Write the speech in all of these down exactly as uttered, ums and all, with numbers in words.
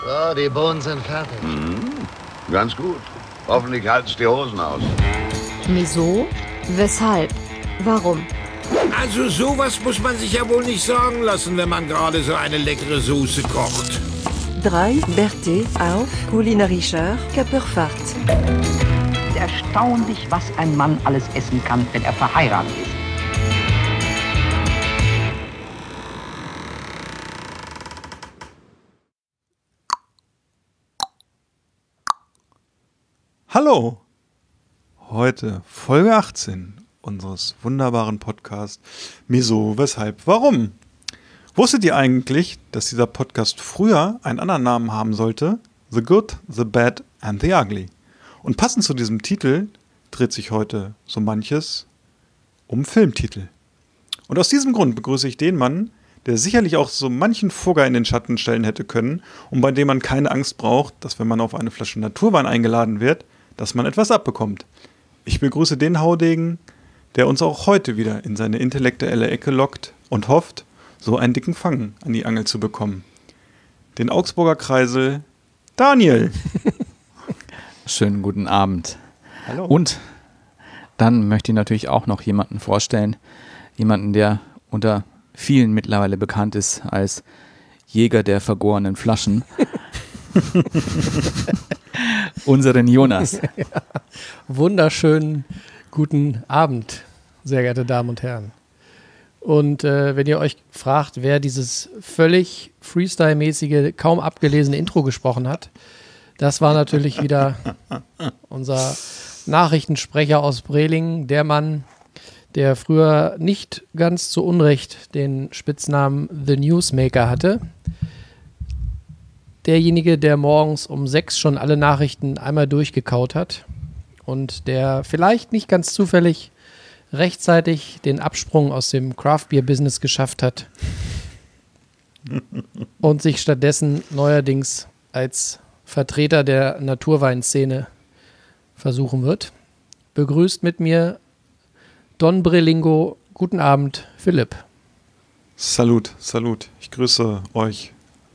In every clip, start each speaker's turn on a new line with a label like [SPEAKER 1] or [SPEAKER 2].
[SPEAKER 1] So, die Bohnen sind fertig.
[SPEAKER 2] Mhm. Ganz gut. Hoffentlich halten die Hosen aus.
[SPEAKER 3] Wieso? Weshalb? Warum?
[SPEAKER 4] Also sowas muss man sich ja wohl nicht sagen lassen, wenn man gerade so eine leckere Soße kocht.
[SPEAKER 5] drei Berthe auf kulinarischer Körperfahrt.
[SPEAKER 6] Erstaunlich, was ein Mann alles essen kann, wenn er verheiratet ist.
[SPEAKER 7] Hallo! Heute Folge achtzehn unseres wunderbaren Podcasts Wieso, Weshalb, Warum? Wusstet ihr eigentlich, dass dieser Podcast früher einen anderen Namen haben sollte? The Good, The Bad and The Ugly. Und passend zu diesem Titel dreht sich heute so manches um Filmtitel. Und aus diesem Grund begrüße ich den Mann, der sicherlich auch so manchen Fugger in den Schatten stellen hätte können und bei dem man keine Angst braucht, dass wenn man auf eine Flasche Naturwein eingeladen wird, dass man etwas abbekommt. Ich begrüße den Haudegen, der uns auch heute wieder in seine intellektuelle Ecke lockt und hofft, so einen dicken Fang an die Angel zu bekommen. Den Augsburger Kreisel, Daniel.
[SPEAKER 8] Schönen guten Abend.
[SPEAKER 7] Hallo.
[SPEAKER 8] Und dann möchte ich natürlich auch noch jemanden vorstellen, jemanden, der unter vielen mittlerweile bekannt ist als Jäger der vergorenen Flaschen. Unseren Jonas.
[SPEAKER 9] Ja. Wunderschönen guten Abend, sehr geehrte Damen und Herren. Und äh, wenn ihr euch fragt, wer dieses völlig Freestyle-mäßige, kaum abgelesene Intro gesprochen hat, das war natürlich wieder unser Nachrichtensprecher aus Brelingen, der Mann, der früher nicht ganz zu Unrecht den Spitznamen The Newsmaker hatte. Derjenige, der morgens um sechs schon alle Nachrichten einmal durchgekaut hat und der vielleicht nicht ganz zufällig rechtzeitig den Absprung aus dem Craft-Beer-Business geschafft hat und sich stattdessen neuerdings als Vertreter der Naturweinszene versuchen wird. Begrüßt mit mir Don Brelingo. Guten Abend, Philipp.
[SPEAKER 7] Salut, salut. Ich grüße euch.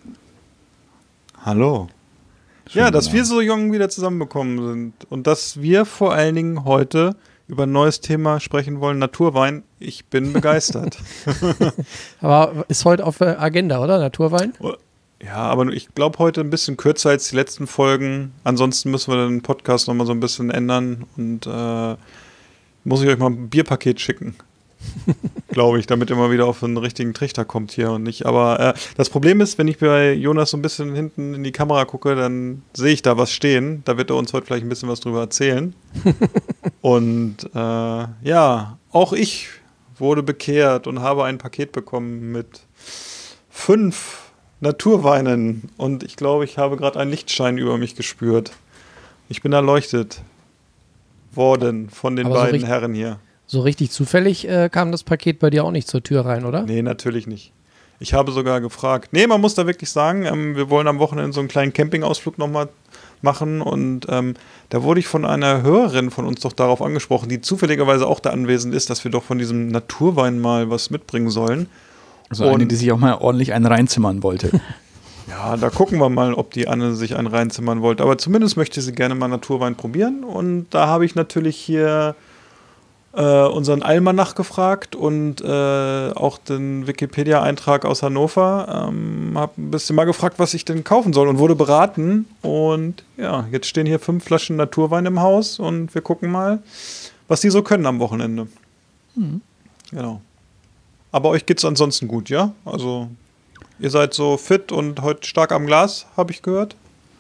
[SPEAKER 7] Hallo. Schön, ja, dass genau. wir so jung wieder zusammenbekommen sind und dass wir vor allen Dingen heute über ein neues Thema sprechen wollen, Naturwein. Ich bin begeistert.
[SPEAKER 9] Aber ist heute auf der Agenda, oder? Naturwein?
[SPEAKER 7] Ja, aber ich glaube heute ein bisschen kürzer als die letzten Folgen. Ansonsten müssen wir den Podcast nochmal so ein bisschen ändern und äh, muss ich euch mal ein Bierpaket schicken. Glaube ich, damit ihr mal wieder auf einen richtigen Trichter kommt hier und nicht. Aber äh, das Problem ist, wenn ich bei Jonas so ein bisschen hinten in die Kamera gucke, dann sehe ich da was stehen. Da wird er uns heute vielleicht ein bisschen was drüber erzählen. Und äh, ja, auch ich wurde bekehrt und habe ein Paket bekommen mit fünf Naturweinen. Und ich glaube, ich habe gerade einen Lichtschein über mich gespürt. Ich bin erleuchtet worden von den
[SPEAKER 9] Aber so
[SPEAKER 7] beiden
[SPEAKER 9] richtig-
[SPEAKER 7] Herren hier.
[SPEAKER 9] So richtig zufällig äh, kam das Paket bei dir auch nicht zur Tür rein, oder?
[SPEAKER 7] Nee, natürlich nicht. Ich habe sogar gefragt. Nee, man muss da wirklich sagen, ähm, wir wollen am Wochenende so einen kleinen Campingausflug nochmal machen und ähm, da wurde ich von einer Hörerin von uns doch darauf angesprochen, die zufälligerweise auch da anwesend ist, dass wir doch von diesem Naturwein mal was mitbringen sollen.
[SPEAKER 8] Also
[SPEAKER 7] und
[SPEAKER 8] eine, die sich auch mal ordentlich einen reinzimmern wollte.
[SPEAKER 7] Ja, da gucken wir mal, ob die Anne sich einen reinzimmern wollte. Aber zumindest möchte sie gerne mal Naturwein probieren und da habe ich natürlich hier Äh, unseren Almanach gefragt und äh, auch den Wikipedia-Eintrag aus Hannover. Ähm, hab ein bisschen mal gefragt, was ich denn kaufen soll und wurde beraten. Und ja, jetzt stehen hier fünf Flaschen Naturwein im Haus und wir gucken mal, was die so können am Wochenende.
[SPEAKER 8] Mhm.
[SPEAKER 7] Genau. Aber euch geht's ansonsten gut, ja? Also ihr seid so fit und heute stark am Glas, habe ich gehört.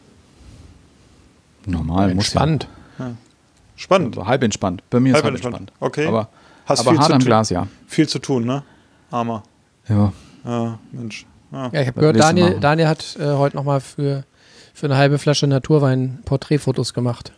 [SPEAKER 8] Normal, muss
[SPEAKER 9] Spannend.
[SPEAKER 7] Ja. Spannend.
[SPEAKER 8] Also halb entspannt. Bei mir
[SPEAKER 7] Halb
[SPEAKER 8] ist halb
[SPEAKER 7] entspannt.
[SPEAKER 8] entspannt.
[SPEAKER 7] Okay.
[SPEAKER 8] Aber,
[SPEAKER 7] Hast
[SPEAKER 8] aber
[SPEAKER 7] viel
[SPEAKER 8] hart
[SPEAKER 7] zu
[SPEAKER 8] am
[SPEAKER 7] tun.
[SPEAKER 8] Glas, ja.
[SPEAKER 7] Viel zu tun, ne? Armer.
[SPEAKER 8] Ja.
[SPEAKER 7] Ja, Mensch. Ja.
[SPEAKER 9] Ja, ich habe
[SPEAKER 8] Was
[SPEAKER 9] gehört,
[SPEAKER 8] willst du
[SPEAKER 9] Daniel,
[SPEAKER 8] machen?
[SPEAKER 9] Daniel hat äh, heute nochmal für, für eine halbe Flasche Naturwein Porträtfotos gemacht.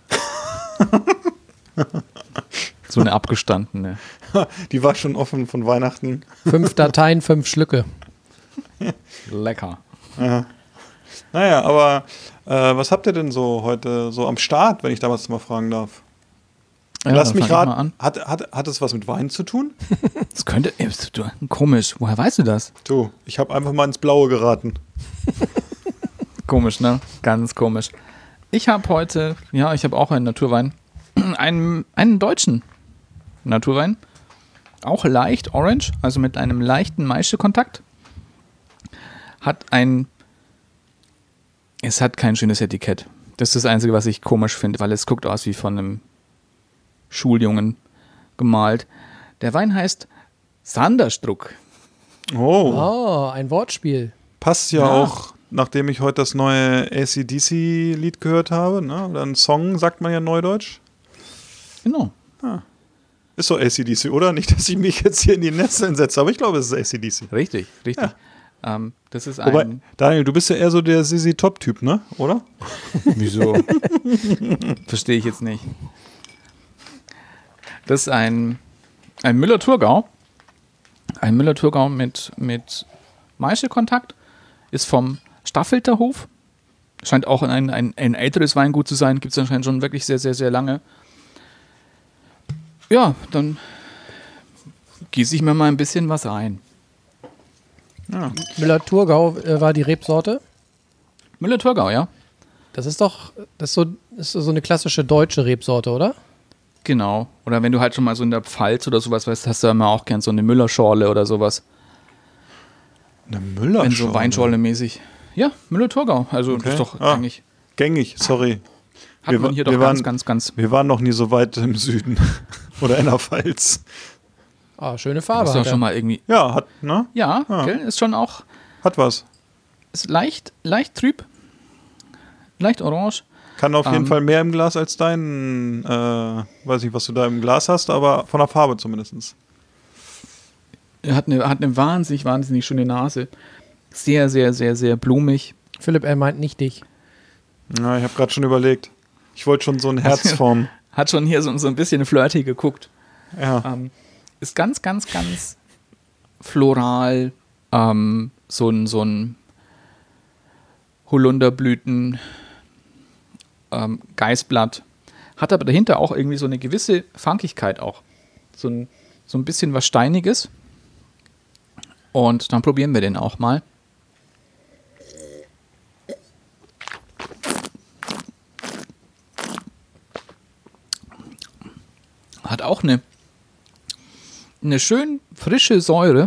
[SPEAKER 8] So eine abgestandene.
[SPEAKER 7] Die war schon offen von Weihnachten.
[SPEAKER 9] Fünf Dateien, fünf Schlücke.
[SPEAKER 8] Lecker.
[SPEAKER 7] Ja. Naja, aber äh, was habt ihr denn so heute so am Start, wenn ich da was mal fragen darf?
[SPEAKER 8] Ja,
[SPEAKER 7] Lass
[SPEAKER 8] dann
[SPEAKER 7] mich
[SPEAKER 8] fang ich mal
[SPEAKER 7] raten,
[SPEAKER 8] an.
[SPEAKER 7] hat, hat, hat es was mit Wein zu tun?
[SPEAKER 8] Das könnte. Ey, bist du, komisch. Woher weißt du das?
[SPEAKER 7] Du, ich habe einfach mal ins Blaue geraten.
[SPEAKER 8] Komisch, ne? Ganz komisch. Ich habe heute, ja, ich habe auch einen Naturwein. Einen, einen deutschen Naturwein. Auch leicht orange, also mit einem leichten Maischekontakt. Hat ein, es hat kein schönes Etikett. Das ist das Einzige, was ich komisch finde, weil es guckt aus wie von einem Schuljungen gemalt. Der Wein heißt Sanderstruck.
[SPEAKER 7] Oh,
[SPEAKER 9] Oh, ein Wortspiel.
[SPEAKER 7] passt ja,
[SPEAKER 8] Ja.
[SPEAKER 7] auch, nachdem ich heute das neue A C D C-Lied gehört habe, ne? Oder ein Song, sagt man ja neudeutsch.
[SPEAKER 8] Genau.
[SPEAKER 7] Ist doch A C D C, oder? Nicht, dass ich mich jetzt hier in die Nesseln setze, aber ich glaube, es ist A C D C.
[SPEAKER 8] Richtig, richtig. Ähm, das ist
[SPEAKER 7] Wobei,
[SPEAKER 8] ein...
[SPEAKER 7] Daniel, du bist ja eher so der Sissy Top-Typ, ne? Oder?
[SPEAKER 8] Wieso? Verstehe ich jetzt nicht. Das ist ein, ein Müller-Thurgau. Ein Müller-Thurgau mit, mit Maischekontakt. Ist vom Staffelterhof. Scheint auch ein, ein, ein älteres Weingut zu sein. Gibt es anscheinend schon wirklich sehr, sehr, sehr lange. Ja, dann gieße ich mir mal ein bisschen was rein.
[SPEAKER 9] Müller-Thurgau äh, war die Rebsorte.
[SPEAKER 8] Müller-Thurgau, ja.
[SPEAKER 9] Das ist doch das ist so, ist so eine klassische deutsche Rebsorte, oder?
[SPEAKER 8] Genau. Oder wenn du halt schon mal so in der Pfalz oder sowas weißt, hast du ja immer auch gern so eine Müllerschorle oder sowas.
[SPEAKER 7] Eine Müller.
[SPEAKER 8] Wenn so Weinschorle-mäßig. Ja, Müller-Thurgau. Also
[SPEAKER 7] Okay.
[SPEAKER 8] das ist doch
[SPEAKER 7] Ah.
[SPEAKER 8] eigentlich,
[SPEAKER 7] Gängig, sorry.
[SPEAKER 8] hat
[SPEAKER 7] wir
[SPEAKER 8] man
[SPEAKER 7] wa-
[SPEAKER 8] hier doch
[SPEAKER 7] wir
[SPEAKER 8] ganz,
[SPEAKER 7] waren-
[SPEAKER 8] ganz, ganz,
[SPEAKER 7] Wir waren noch nie so weit im Süden. Oder in der Pfalz.
[SPEAKER 9] Ah, schöne
[SPEAKER 8] das
[SPEAKER 9] Farbe.
[SPEAKER 8] ist doch
[SPEAKER 9] hat er.
[SPEAKER 8] schon mal irgendwie,
[SPEAKER 7] Ja, hat, ne?
[SPEAKER 8] ja,
[SPEAKER 7] Ah.
[SPEAKER 8] gell, ist schon auch,
[SPEAKER 7] Hat was.
[SPEAKER 8] ist leicht, leicht trüb, leicht orange.
[SPEAKER 7] Kann auf jeden
[SPEAKER 8] Ähm.
[SPEAKER 7] Fall mehr im Glas als dein, äh, weiß nicht, was du da im Glas hast, aber von der Farbe zumindest.
[SPEAKER 8] Er hat eine, hat eine wahnsinnig, wahnsinnig schöne Nase. Sehr, sehr, sehr, sehr blumig.
[SPEAKER 9] Philipp, er meint nicht dich.
[SPEAKER 7] Ja, ich habe gerade schon überlegt. Ich wollte schon so ein Herzform.
[SPEAKER 8] Hat schon hier so, so ein bisschen flirty geguckt.
[SPEAKER 7] Ja.
[SPEAKER 8] Ähm, ist ganz, ganz, ganz floral. Ähm, so ein, so ein Holunderblüten, ähm, Geißblatt. Hat aber dahinter auch irgendwie so eine gewisse Funkigkeit auch. So ein, so ein bisschen was Steiniges. Und dann probieren wir den auch mal. Hat auch eine, eine schön frische Säure.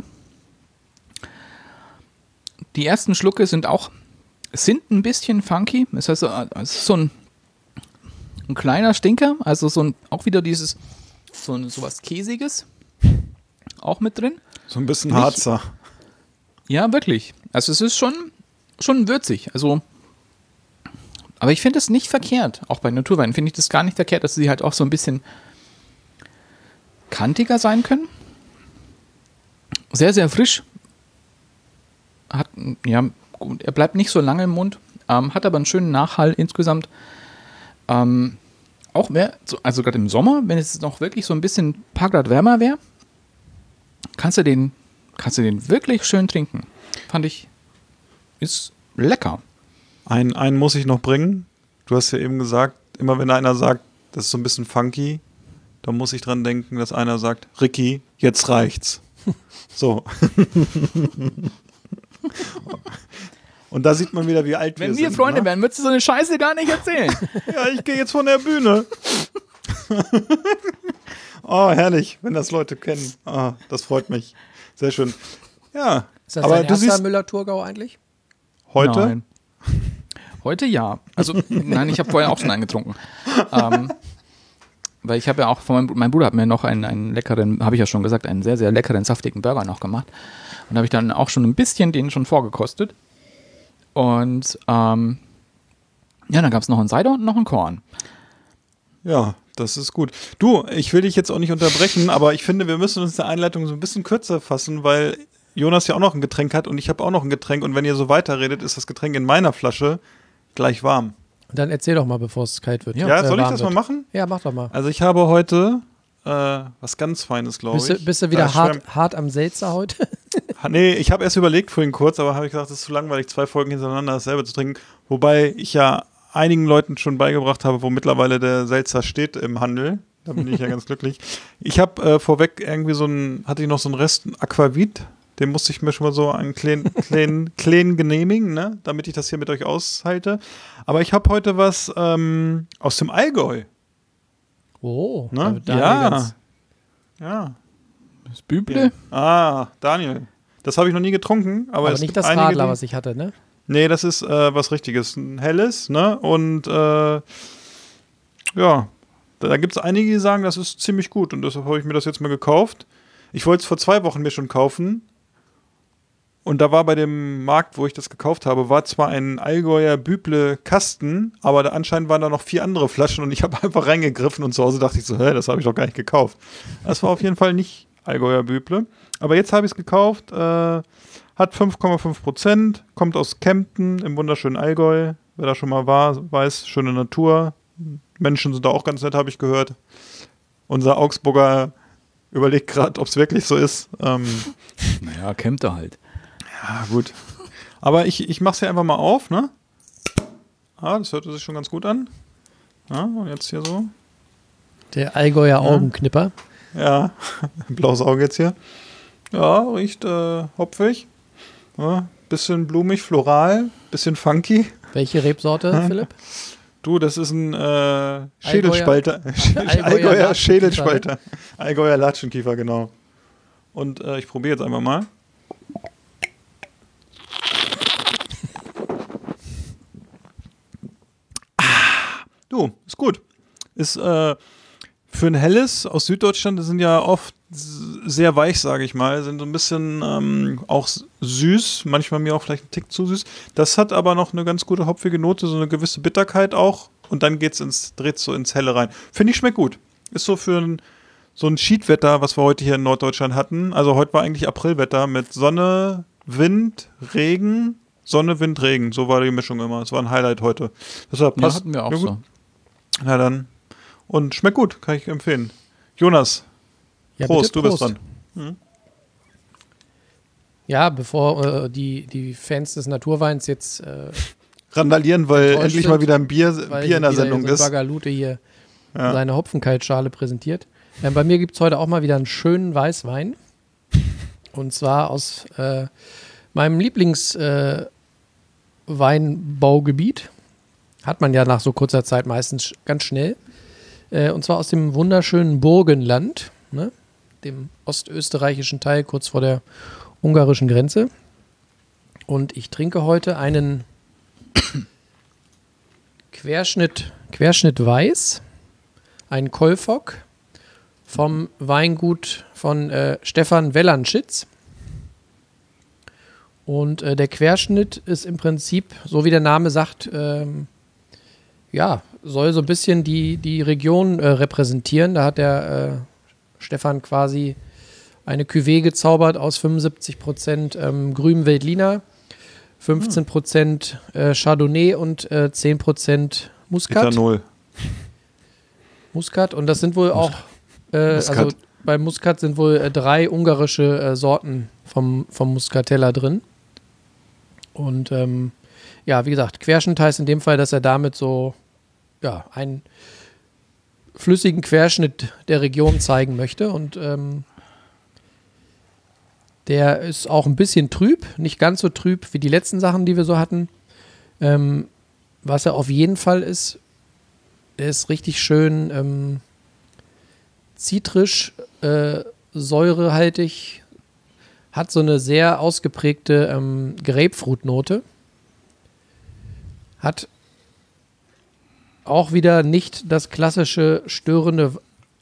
[SPEAKER 8] Die ersten Schlucke sind auch sind ein bisschen funky. Das heißt, es ist so ein, ein kleiner Stinker, also so ein, auch wieder dieses so ein, sowas Käsiges auch mit drin.
[SPEAKER 7] So ein bisschen
[SPEAKER 8] Nicht-
[SPEAKER 7] Harzer.
[SPEAKER 8] Ja, wirklich. Also es ist schon, schon würzig. Also, aber ich finde es nicht verkehrt. Auch bei Naturweinen finde ich das gar nicht verkehrt, dass sie halt auch so ein bisschen kantiger sein können. Sehr, sehr frisch. Hat, ja, gut, er bleibt nicht so lange im Mund, ähm, hat aber einen schönen Nachhall insgesamt. Ähm, auch mehr, so- also gerade im Sommer, wenn es noch wirklich so ein bisschen ein paar Grad wärmer wäre, kannst du den, kannst du den wirklich schön trinken. Fand ich, ist lecker.
[SPEAKER 7] Einen, einen muss ich noch bringen. Du hast ja eben gesagt, immer wenn einer sagt, das ist so ein bisschen funky, dann muss ich dran denken, dass einer sagt, Ricky, jetzt reicht's. So. Und da sieht man wieder, wie alt
[SPEAKER 8] Wenn
[SPEAKER 7] wir
[SPEAKER 8] wir
[SPEAKER 7] sind.
[SPEAKER 8] Freunde
[SPEAKER 7] ne?
[SPEAKER 8] wären, würdest du so eine Scheiße gar nicht erzählen.
[SPEAKER 7] Ja, ich gehe jetzt von der Bühne. Oh, herrlich, wenn das Leute kennen. Ah, das freut mich. Sehr schön. Ja,
[SPEAKER 9] Ist das
[SPEAKER 7] aber
[SPEAKER 9] dein
[SPEAKER 7] du
[SPEAKER 9] erster
[SPEAKER 7] siehst
[SPEAKER 9] Müller-Thurgau eigentlich?
[SPEAKER 7] heute,
[SPEAKER 8] Nein. Heute ja. Also, nein, ich habe vorher auch schon einen getrunken. Ähm, weil ich habe ja auch, von meinem, mein Bruder hat mir noch einen, einen leckeren, habe ich ja schon gesagt, einen sehr, sehr leckeren, saftigen Burger noch gemacht. Und da habe ich dann auch schon ein bisschen den schon vorgekostet. Und ähm, ja, dann gab es noch einen Cider und noch einen Korn.
[SPEAKER 7] ja, das ist gut. Du, ich will dich jetzt auch nicht unterbrechen, aber ich finde, wir müssen uns der Einleitung so ein bisschen kürzer fassen, weil Jonas ja auch noch ein Getränk hat und ich habe auch noch ein Getränk und wenn ihr so weiterredet, ist das Getränk in meiner Flasche gleich warm.
[SPEAKER 9] Dann erzähl doch mal, bevor es kalt wird.
[SPEAKER 7] Ja,
[SPEAKER 9] äh,
[SPEAKER 7] soll ich
[SPEAKER 9] warm
[SPEAKER 7] das
[SPEAKER 9] wird.
[SPEAKER 7] mal machen?
[SPEAKER 9] Ja, mach doch mal.
[SPEAKER 7] Also ich habe heute äh, was ganz Feines, glaube
[SPEAKER 9] Bist du,
[SPEAKER 7] ich.
[SPEAKER 9] bist du
[SPEAKER 7] Da
[SPEAKER 9] wieder
[SPEAKER 7] ist
[SPEAKER 9] hart,
[SPEAKER 7] Schwemm-
[SPEAKER 9] hart am Seltzer heute?
[SPEAKER 7] Ha- Nee, ich habe erst überlegt vorhin kurz, aber habe ich gesagt, das ist zu langweilig, zwei Folgen hintereinander dasselbe zu trinken. Wobei ich ja einigen Leuten schon beigebracht habe, wo mittlerweile der Seltzer steht im Handel. Da bin ich ja ganz glücklich. Ich habe äh, vorweg irgendwie so ein, hatte ich noch so einen Rest Aquavit Den musste ich mir schon mal so einen kleinen, kleinen, kleinen genehmigen, ne? Damit ich das hier mit euch aushalte. Aber ich habe heute was ähm, aus dem Allgäu.
[SPEAKER 9] Oh,
[SPEAKER 7] Ne?
[SPEAKER 9] da- da
[SPEAKER 7] Ja.
[SPEAKER 9] ganz-
[SPEAKER 7] Ja.
[SPEAKER 8] Das Büble?
[SPEAKER 7] Ah, Daniel. Das habe ich noch nie getrunken. Aber,
[SPEAKER 9] Aber
[SPEAKER 7] es
[SPEAKER 9] nicht
[SPEAKER 7] gibt
[SPEAKER 9] das
[SPEAKER 7] einige,
[SPEAKER 9] Radler,
[SPEAKER 7] die-
[SPEAKER 9] was ich hatte, ne?
[SPEAKER 7] Nee, das ist äh, was Richtiges. Ein helles, ne? Und äh, ja, da, da gibt es einige, die sagen, das ist ziemlich gut. Und deshalb habe ich mir das jetzt mal gekauft. Ich wollte es vor zwei Wochen mir schon kaufen. Und da war bei dem Markt, wo ich das gekauft habe, war zwar ein Allgäuer Büble Kasten, aber da anscheinend waren da noch vier andere Flaschen und ich habe einfach reingegriffen und zu Hause dachte ich so, hä, das habe ich doch gar nicht gekauft. Das war auf jeden Fall nicht Allgäuer Büble. Aber jetzt habe ich es gekauft, äh, hat fünf Komma fünf Prozent, kommt aus Kempten im wunderschönen Allgäu. Wer da schon mal war, weiß, schöne Natur. Menschen sind da auch ganz nett, habe ich gehört. Unser Augsburger überlegt gerade, ob es wirklich so ist. Ähm,
[SPEAKER 8] Naja, kämmt er halt.
[SPEAKER 7] ja, gut. Aber ich, ich mache es ja einfach mal auf, ne? Ah, das hörte sich schon ganz gut an. Ja, und jetzt hier so.
[SPEAKER 9] Der Allgäuer Augenknipper.
[SPEAKER 7] Ja, blaues Auge jetzt hier. Ja, riecht äh, hopfig. Ja, bisschen blumig, floral, bisschen funky.
[SPEAKER 9] Welche Rebsorte,
[SPEAKER 7] Hm.
[SPEAKER 9] Philipp?
[SPEAKER 7] Du, das ist ein äh, Schädelspalter.
[SPEAKER 9] Allgäuer
[SPEAKER 7] Allgäuer
[SPEAKER 9] Latschenkiefer,
[SPEAKER 7] Schädelspalter. Allgäuer Latschenkiefer, genau. Und äh, ich probiere jetzt einfach mal. Ah, du, ist gut. Ist äh, für ein helles aus Süddeutschland, das sind ja oft s- sehr weich, sage ich mal, sind so ein bisschen ähm, auch s- süß, manchmal mir auch vielleicht ein Tick zu süß. Das hat aber noch eine ganz gute hopfige Note, so eine gewisse Bitterkeit auch. Und dann geht's ins, dreht so ins Helle rein. Finde ich, schmeckt gut. Ist so für ein, so ein Schiedwetter, was wir heute hier in Norddeutschland hatten. Also heute war eigentlich Aprilwetter mit Sonne, Wind, Regen, Sonne, Wind, Regen. So war die Mischung immer. Das war ein Highlight heute. Deshalb
[SPEAKER 8] Ja,
[SPEAKER 7] passt.
[SPEAKER 8] hatten wir auch
[SPEAKER 7] Ja, gut.
[SPEAKER 8] so.
[SPEAKER 7] Na dann. Und schmeckt gut, kann ich empfehlen. Jonas,
[SPEAKER 9] Ja,
[SPEAKER 7] Prost,
[SPEAKER 9] bitte,
[SPEAKER 7] du bist
[SPEAKER 9] Prost.
[SPEAKER 7] dran.
[SPEAKER 9] Ja, bevor äh, die, die Fans des Naturweins jetzt äh,
[SPEAKER 7] Randalieren, weil
[SPEAKER 9] Enttäuscht
[SPEAKER 7] endlich
[SPEAKER 9] sind,
[SPEAKER 7] mal wieder ein Bier,
[SPEAKER 9] weil
[SPEAKER 7] Bier in der
[SPEAKER 9] wieder
[SPEAKER 7] Sendung
[SPEAKER 9] so ein
[SPEAKER 7] ist.
[SPEAKER 9] Bagalute hier
[SPEAKER 7] Ja.
[SPEAKER 9] seine Hopfenkaltschale präsentiert. Ähm, bei mir gibt es heute auch mal wieder einen schönen Weißwein. Und zwar aus äh, meinem Lieblingsweinbaugebiet. Äh, Weinbaugebiet. Hat man ja nach so kurzer Zeit meistens sch- ganz schnell. Äh, und zwar aus dem wunderschönen Burgenland, ne? Dem ostösterreichischen Teil kurz vor der ungarischen Grenze. Und ich trinke heute einen Querschnitt, Querschnitt Weiß, ein Kolfock vom Weingut von äh, Stefan Wellanschitz. Und äh, der Querschnitt ist im Prinzip, so wie der Name sagt, ähm, ja, soll so ein bisschen die, die Region äh, repräsentieren. Da hat der äh, Stefan quasi eine Cuvée gezaubert aus fünfundsiebzig Prozent ähm, grünem Veltliner, fünfzehn Prozent äh, Chardonnay und äh, zehn Prozent Muscat.
[SPEAKER 7] Ethanol.
[SPEAKER 9] Muscat. Und das sind wohl auch, äh,
[SPEAKER 7] Muscat.
[SPEAKER 9] also bei Muscat sind wohl äh, drei ungarische äh, Sorten vom, vom Muscatella drin. Und ähm, ja, wie gesagt, Querschnitt heißt in dem Fall, dass er damit so ja, einen flüssigen Querschnitt der Region zeigen möchte. Und ähm, der ist auch ein bisschen trüb, nicht ganz so trüb wie die letzten Sachen, die wir so hatten. Ähm, was er auf jeden Fall ist, er ist richtig schön ähm, zitrisch, äh, säurehaltig, hat so eine sehr ausgeprägte ähm, Grapefruit-Note. Hat auch wieder nicht das klassische störende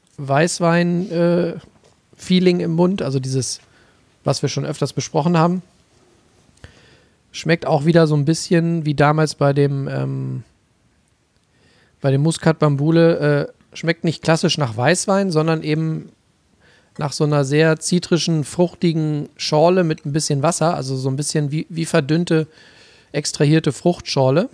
[SPEAKER 9] Weißwein-Feeling im Mund, also dieses, was wir schon öfters besprochen haben. Schmeckt auch wieder so ein bisschen wie damals bei dem ähm, bei dem Muscat Bambule. Äh, schmeckt nicht klassisch nach Weißwein, sondern eben nach so einer sehr zitrischen, fruchtigen Schorle mit ein bisschen Wasser, also so ein bisschen wie, wie verdünnte, extrahierte Fruchtschorle.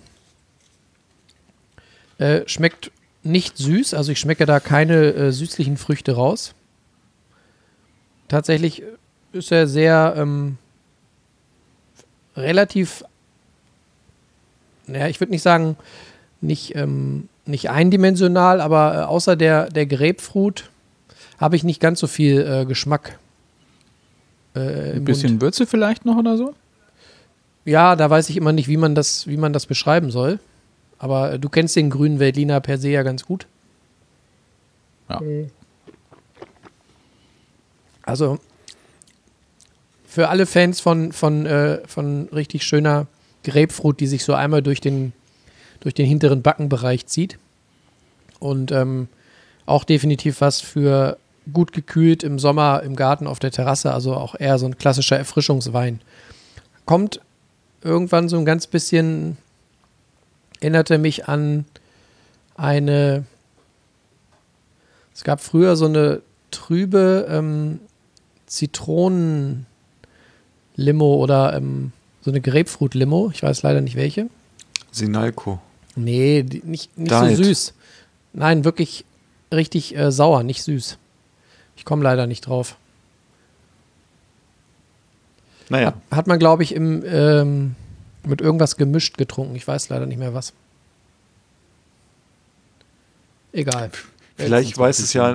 [SPEAKER 9] Äh, schmeckt nicht süß, also ich schmecke da keine äh, süßlichen Früchte raus. Tatsächlich ist er sehr ähm, relativ, naja, ich würde nicht sagen, nicht, ähm, nicht eindimensional, aber äh, außer der, der Grapefruit habe ich nicht ganz so viel äh, Geschmack. äh, im
[SPEAKER 8] Ein bisschen
[SPEAKER 9] Mund.
[SPEAKER 8] Würze vielleicht noch oder so?
[SPEAKER 9] Ja, da weiß ich immer nicht, wie man das, wie man das beschreiben soll. Aber äh, du kennst den grünen Veltliner per se ja ganz gut.
[SPEAKER 8] Ja.
[SPEAKER 9] Also für alle Fans von, von, äh, von richtig schöner Grapefruit, die sich so einmal durch den, durch den hinteren Backenbereich zieht. Und ähm, auch definitiv was für gut gekühlt im Sommer im Garten auf der Terrasse. Also auch eher so ein klassischer Erfrischungswein. Kommt irgendwann so ein ganz bisschen, erinnerte mich an eine, es gab früher so eine trübe ähm, Zitronen-Limo oder ähm, so eine Grapefruit-Limo. Ich weiß leider nicht welche.
[SPEAKER 7] Sinalco.
[SPEAKER 9] Nee, die, nicht, nicht
[SPEAKER 7] Diet.
[SPEAKER 9] so süß. Nein, wirklich richtig äh, sauer, nicht süß. Ich komme leider nicht drauf.
[SPEAKER 7] Naja,
[SPEAKER 9] Hat, hat man, glaube ich, im, ähm, mit irgendwas gemischt getrunken. Ich weiß leider nicht mehr was. Egal.
[SPEAKER 7] vielleicht weiß es ja.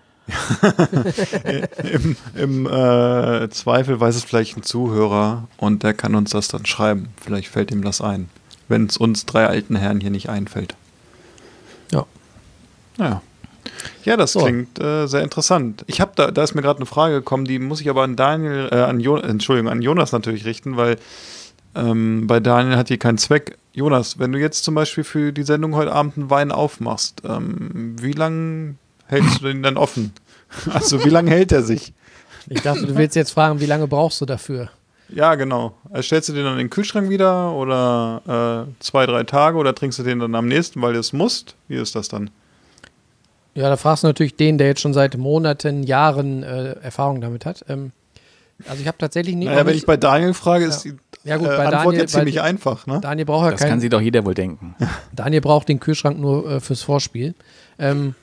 [SPEAKER 7] Im im äh, Zweifel weiß es vielleicht ein Zuhörer und der kann uns das dann schreiben. Vielleicht fällt ihm das ein. Wenn es uns drei alten Herren hier nicht einfällt.
[SPEAKER 9] Ja.
[SPEAKER 7] Naja. Ja, das
[SPEAKER 9] So.
[SPEAKER 7] klingt äh, sehr interessant. Ich habe da, da ist mir gerade eine Frage gekommen, die muss ich aber an Daniel, äh, an jo Entschuldigung, an Jonas natürlich richten, weil ähm, bei Daniel hat die keinen Zweck. Jonas, wenn du jetzt zum Beispiel für die Sendung heute Abend einen Wein aufmachst, ähm, wie lange hältst du den dann offen? Also wie lange hält er sich?
[SPEAKER 9] Ich dachte, du willst jetzt fragen, wie lange brauchst du dafür?
[SPEAKER 7] Ja, genau. Also stellst du den dann in den Kühlschrank wieder oder äh, zwei, drei Tage oder trinkst du den dann am nächsten, weil du es musst? Wie ist das dann?
[SPEAKER 9] Ja, da fragst du natürlich den, der jetzt schon seit Monaten, Jahren äh, Erfahrung damit hat. Ähm, also ich habe tatsächlich nie...
[SPEAKER 7] Naja,
[SPEAKER 9] noch
[SPEAKER 7] wenn
[SPEAKER 9] nicht-
[SPEAKER 7] ich bei Daniel frage, ist
[SPEAKER 9] Ja.
[SPEAKER 7] die
[SPEAKER 9] Ja gut,
[SPEAKER 7] äh,
[SPEAKER 9] bei
[SPEAKER 7] Antwort
[SPEAKER 9] Daniel,
[SPEAKER 7] jetzt ziemlich
[SPEAKER 9] bei,
[SPEAKER 7] einfach, ne?
[SPEAKER 9] Daniel braucht ja
[SPEAKER 8] Das kann
[SPEAKER 9] keinen...
[SPEAKER 8] sich doch jeder wohl denken.
[SPEAKER 9] Daniel braucht den Kühlschrank nur äh, fürs Vorspiel. Ähm,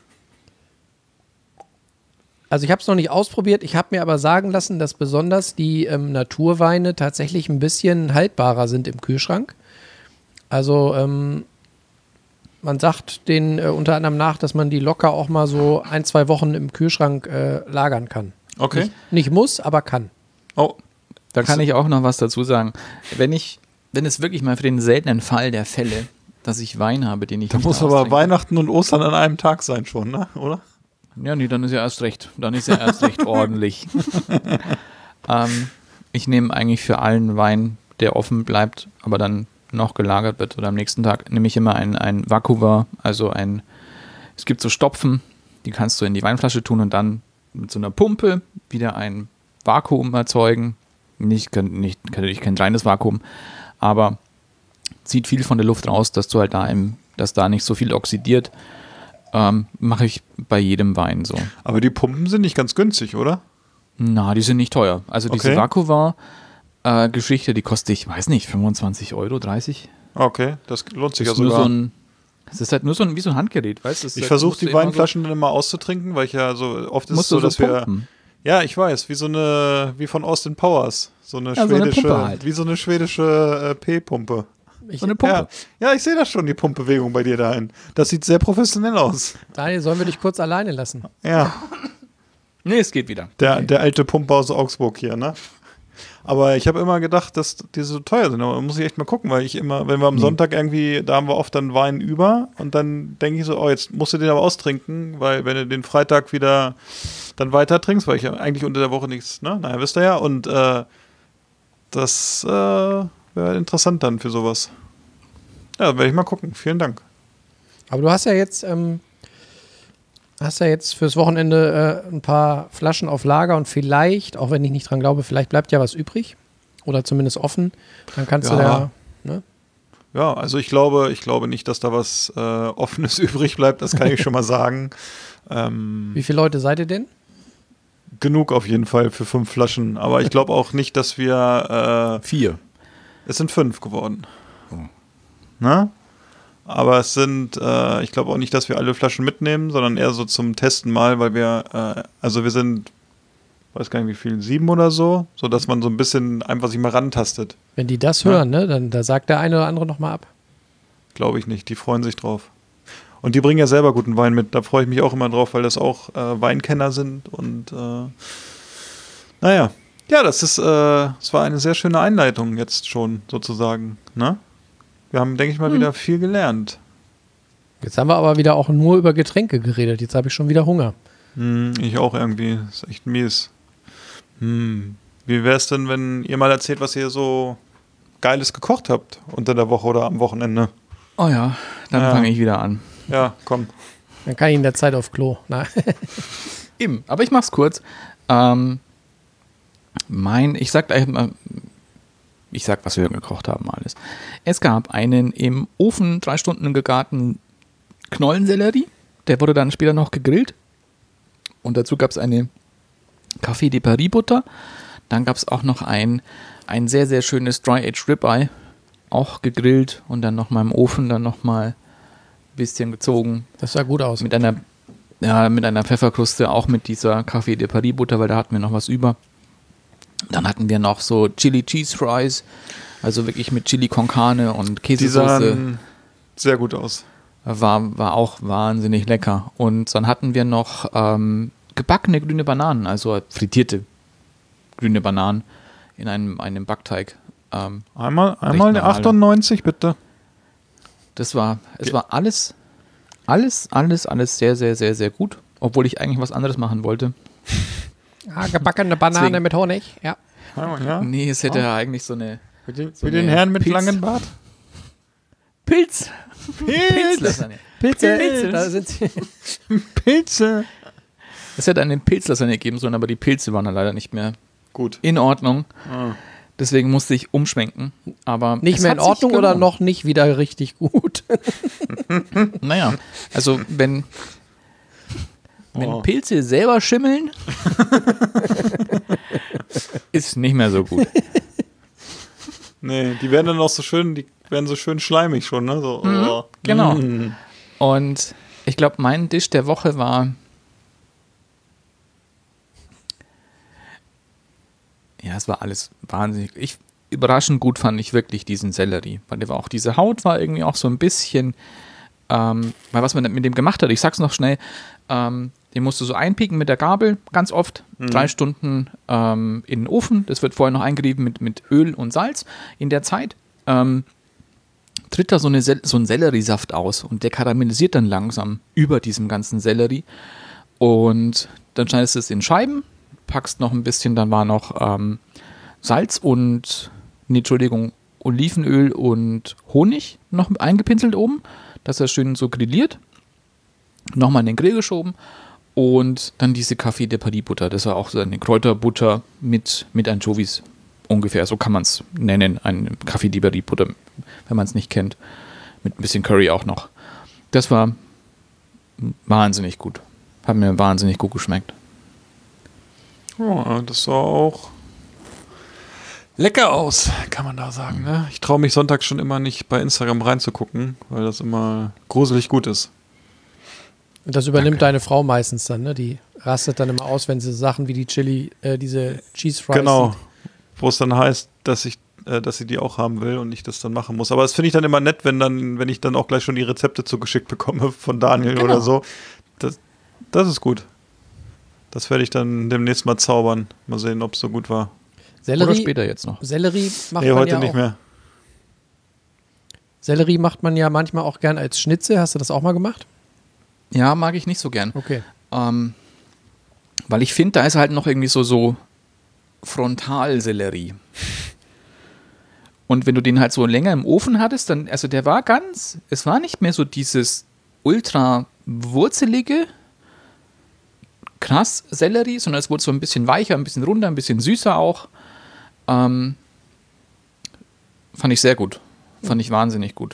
[SPEAKER 9] also ich habe es noch nicht ausprobiert. Ich habe mir aber sagen lassen, dass besonders die ähm, Naturweine tatsächlich ein bisschen haltbarer sind im Kühlschrank. Also ähm, man sagt denen äh, unter anderem nach, dass man die locker auch mal so ein, zwei Wochen im Kühlschrank äh, lagern kann.
[SPEAKER 7] Okay.
[SPEAKER 9] Nicht, nicht muss, aber kann.
[SPEAKER 7] Oh,
[SPEAKER 8] Da kann ich auch noch was dazu sagen. Wenn ich, wenn es wirklich mal für den seltenen Fall der Fälle, dass ich Wein habe, den ich
[SPEAKER 7] da
[SPEAKER 8] nicht
[SPEAKER 7] muss aber
[SPEAKER 8] austrinke.
[SPEAKER 7] Weihnachten und Ostern an einem Tag sein schon, ne? Oder?
[SPEAKER 8] Ja, nee, dann ist ja erst recht. Dann ist ja erst recht ordentlich. ähm, ich nehme eigentlich für allen Wein, der offen bleibt, aber dann noch gelagert wird oder am nächsten Tag, nehme ich immer ein, ein Vakuum, also ein, es gibt so Stopfen, die kannst du in die Weinflasche tun und dann mit so einer Pumpe wieder ein Vakuum erzeugen. Nicht, nicht, natürlich kein reines Vakuum, aber zieht viel von der Luft raus, dass du halt da im, dass da nicht so viel oxidiert. Ähm, mache ich bei jedem Wein so.
[SPEAKER 7] Aber die Pumpen sind nicht ganz günstig, oder?
[SPEAKER 8] Na, die sind nicht teuer. Also diese
[SPEAKER 7] Okay.
[SPEAKER 8] Vakuum-Geschichte, die kostet, ich weiß nicht, fünfundzwanzig Euro, dreißig.
[SPEAKER 7] Okay, das lohnt sich
[SPEAKER 8] Das
[SPEAKER 7] ja
[SPEAKER 8] ist nur
[SPEAKER 7] sogar.
[SPEAKER 8] so ein, es ist halt nur so ein, wie so ein Handgerät, weißt du? Das ist
[SPEAKER 7] Ich
[SPEAKER 8] halt-
[SPEAKER 7] versuche
[SPEAKER 8] musst du
[SPEAKER 7] die
[SPEAKER 8] immer
[SPEAKER 7] Weinflaschen dann immer auszutrinken, weil ich ja so oft
[SPEAKER 8] So,
[SPEAKER 7] ist es
[SPEAKER 8] musst
[SPEAKER 7] so,
[SPEAKER 8] du so
[SPEAKER 7] dass wir.
[SPEAKER 8] pumpen.
[SPEAKER 7] Ja, ich weiß, wie so eine, wie von Austin Powers. So eine
[SPEAKER 8] Ja, so eine
[SPEAKER 7] schwedische,
[SPEAKER 8] Pumpe halt.
[SPEAKER 7] wie so eine schwedische äh, P-Pumpe.
[SPEAKER 8] So eine Pumpe.
[SPEAKER 7] Ja, ja, ich sehe das schon, die Pumpbewegung bei dir dahin. Das sieht sehr professionell aus.
[SPEAKER 9] Daniel, sollen wir dich kurz alleine lassen?
[SPEAKER 7] Ja,
[SPEAKER 8] Nee, es geht wieder.
[SPEAKER 7] der, der alte Pumper aus Augsburg hier, ne? Aber ich habe immer gedacht, dass die so teuer sind. Aber da muss ich echt mal gucken, weil ich immer, wenn wir am Sonntag irgendwie, da haben wir oft dann Wein über und dann denke ich so, oh, jetzt musst du den aber austrinken, weil wenn du den Freitag wieder dann weiter trinkst, weil ich ja eigentlich unter der Woche nichts, ne? Naja, wisst ihr ja. Und äh, das äh, wäre interessant dann für sowas. Ja, werde ich mal gucken. Vielen Dank.
[SPEAKER 9] Aber du hast ja jetzt, ähm, hast ja jetzt fürs Wochenende äh, ein paar Flaschen auf Lager und vielleicht, auch wenn ich nicht dran glaube, vielleicht bleibt ja was übrig oder zumindest offen. Dann kannst
[SPEAKER 7] Ja.
[SPEAKER 9] du da, ne?
[SPEAKER 7] Ja, also ich glaube, ich glaube nicht, dass da was äh, Offenes übrig bleibt, das kann ich schon mal sagen. Ähm,
[SPEAKER 9] Wie viele Leute seid ihr denn?
[SPEAKER 7] genug auf jeden Fall für fünf Flaschen, aber ich glaube auch nicht, dass wir, äh,
[SPEAKER 8] Vier.
[SPEAKER 7] es sind fünf geworden. Na? Aber es sind, äh, ich glaube auch nicht, dass wir alle Flaschen mitnehmen, sondern eher so zum Testen mal, weil wir, äh, also wir sind, weiß gar nicht wie viel, sieben oder so, sodass man so ein bisschen einfach sich mal rantastet.
[SPEAKER 9] Wenn die das
[SPEAKER 7] Ja.
[SPEAKER 9] hören, ne, dann da sagt der eine oder andere nochmal ab.
[SPEAKER 7] Glaube ich nicht, die freuen sich drauf. Und die bringen ja selber guten Wein mit, da freue ich mich auch immer drauf, weil das auch äh, Weinkenner sind und äh, naja, Ja, das ist, äh, das war eine sehr schöne Einleitung jetzt schon sozusagen, ne? Wir haben, denke ich mal, hm. wieder viel gelernt.
[SPEAKER 9] Jetzt haben wir aber wieder auch nur über Getränke geredet. Jetzt habe ich schon wieder Hunger.
[SPEAKER 7] Hm, ich auch irgendwie. Das ist echt mies. Hm. Wie wäre es denn, wenn ihr mal erzählt, was ihr so Geiles gekocht habt unter der Woche oder am Wochenende?
[SPEAKER 8] Oh ja, dann
[SPEAKER 7] Ja.
[SPEAKER 8] fange ich wieder an.
[SPEAKER 7] Ja, komm.
[SPEAKER 9] Dann kann ich in der Zeit auf Klo. Na.
[SPEAKER 8] Eben, aber ich mach's kurz. Ähm, mein, ich sag gleich mal, ich sag, was wir gekocht haben alles. Es gab einen im Ofen drei Stunden gegarten Knollensellerie. Der wurde dann später noch gegrillt. Und dazu gab es eine Café de Paris Butter. Dann gab es auch noch ein, ein sehr, sehr schönes Dry-Aged Ribeye. Auch gegrillt und dann nochmal im Ofen, dann nochmal ein bisschen gezogen.
[SPEAKER 9] Das sah gut aus.
[SPEAKER 8] Mit einer, ja, mit einer Pfefferkruste, auch mit dieser Café de Paris Butter, weil da hatten wir noch was über. Dann hatten wir noch so Chili Cheese Fries, also wirklich mit Chili con Carne und
[SPEAKER 7] Die
[SPEAKER 8] Käsesoße.
[SPEAKER 7] sahen sehr gut aus.
[SPEAKER 8] War, war auch wahnsinnig lecker. Und dann hatten wir noch ähm, gebackene grüne Bananen, also frittierte grüne Bananen in einem, einem Backteig. Ähm,
[SPEAKER 7] Einmal, einmal eine
[SPEAKER 8] normale.
[SPEAKER 7] achtundneunzig, bitte.
[SPEAKER 8] Das war, es war alles, alles, alles, alles sehr, sehr, sehr, sehr gut, obwohl ich eigentlich was anderes machen wollte.
[SPEAKER 9] Ah, gebackene Banane
[SPEAKER 8] Deswegen-
[SPEAKER 9] mit Honig. Ja.
[SPEAKER 7] Ja.
[SPEAKER 8] Nee, es hätte ja eigentlich so eine
[SPEAKER 7] Für den,
[SPEAKER 8] So
[SPEAKER 7] für den
[SPEAKER 8] eine
[SPEAKER 7] Herrn mit
[SPEAKER 8] Pilz-
[SPEAKER 7] langem Bart.
[SPEAKER 8] Pilz. Pilzlasagne.
[SPEAKER 9] Pilze.
[SPEAKER 8] Pilze.
[SPEAKER 9] Da sind sie.
[SPEAKER 7] Pilze.
[SPEAKER 8] Es hätte eine Pilzlasagne geben sollen, aber die Pilze waren dann leider nicht mehr
[SPEAKER 7] Gut.
[SPEAKER 8] in Ordnung.
[SPEAKER 7] Ah.
[SPEAKER 8] Deswegen musste ich umschwenken. Aber
[SPEAKER 9] Nicht
[SPEAKER 8] es
[SPEAKER 9] mehr
[SPEAKER 8] hat
[SPEAKER 9] in
[SPEAKER 8] sich
[SPEAKER 9] Ordnung oder
[SPEAKER 8] gelohnt.
[SPEAKER 9] noch nicht wieder richtig gut?
[SPEAKER 8] Naja, also wenn, wenn
[SPEAKER 7] Oh.
[SPEAKER 8] Pilze selber schimmeln, ist nicht mehr so gut.
[SPEAKER 7] Nee, die werden dann auch so schön, die werden so schön schleimig schon, ne? So,
[SPEAKER 8] Mhm,
[SPEAKER 7] oh.
[SPEAKER 8] genau.
[SPEAKER 7] Mm.
[SPEAKER 8] Und ich glaube, mein Dish der Woche war ja, es war alles wahnsinnig. Ich, überraschend gut fand ich wirklich diesen Sellerie, weil der war auch, diese Haut war irgendwie auch so ein bisschen, ähm, weil was man mit dem gemacht hat, ich sag's noch schnell, ähm, den musst du so einpieken mit der Gabel, ganz oft,
[SPEAKER 7] Mhm.
[SPEAKER 8] drei Stunden ähm, in den Ofen, das wird vorher noch eingerieben mit, mit Öl und Salz. In der Zeit ähm, tritt da so, eine Sel- so ein Selleriesaft aus und der karamellisiert dann langsam über diesem ganzen Sellerie und dann schneidest du es in Scheiben, packst noch ein bisschen, dann war noch ähm, Salz und, nee, Entschuldigung, Olivenöl und Honig noch eingepinselt oben, dass er schön so grilliert. Nochmal in den Grill geschoben und dann diese Café de Paris Butter, das war auch so eine Kräuterbutter mit, mit Anchovies ungefähr, so kann man es nennen, ein Café de Paris Butter, wenn man es nicht kennt, mit ein bisschen Curry auch noch. Das war wahnsinnig gut, hat mir wahnsinnig gut geschmeckt.
[SPEAKER 7] Oh, das sah auch lecker aus, kann man da sagen. Ne? Ich traue mich sonntags schon immer nicht bei Instagram reinzugucken, weil das immer gruselig gut ist.
[SPEAKER 9] Und das übernimmt deine Frau meistens dann, ne? Die rastet dann immer aus, wenn sie Sachen wie die Chili, äh, diese Cheese Fries
[SPEAKER 7] Genau,
[SPEAKER 9] sieht.
[SPEAKER 7] wo es dann heißt, dass ich, äh, dass sie die auch haben will und ich das dann machen muss. Aber das finde ich dann immer nett, wenn dann, wenn ich dann auch gleich schon die Rezepte zugeschickt bekomme von Daniel
[SPEAKER 8] Genau.
[SPEAKER 7] oder so. Das, das ist gut. Das werde ich dann demnächst mal zaubern. Mal sehen, ob es so gut war.
[SPEAKER 8] Oder
[SPEAKER 9] Sellerie,
[SPEAKER 8] später jetzt noch.
[SPEAKER 9] Sellerie macht
[SPEAKER 7] Nee,
[SPEAKER 9] man
[SPEAKER 7] heute
[SPEAKER 9] ja
[SPEAKER 7] nicht
[SPEAKER 9] auch.
[SPEAKER 7] mehr.
[SPEAKER 9] Sellerie macht man ja manchmal auch gern als Schnitzel. Hast du das auch mal gemacht?
[SPEAKER 8] Ja, mag ich nicht so gern.
[SPEAKER 9] Okay.
[SPEAKER 8] Ähm, weil ich finde, da ist halt noch irgendwie so, so Frontalsellerie. Und wenn du den halt so länger im Ofen hattest, dann, also der war ganz, es war nicht mehr so dieses ultra wurzelige, krass Sellerie, sondern es wurde so ein bisschen weicher, ein bisschen runder, ein bisschen süßer auch. Ähm, fand ich sehr gut. Fand ich wahnsinnig gut.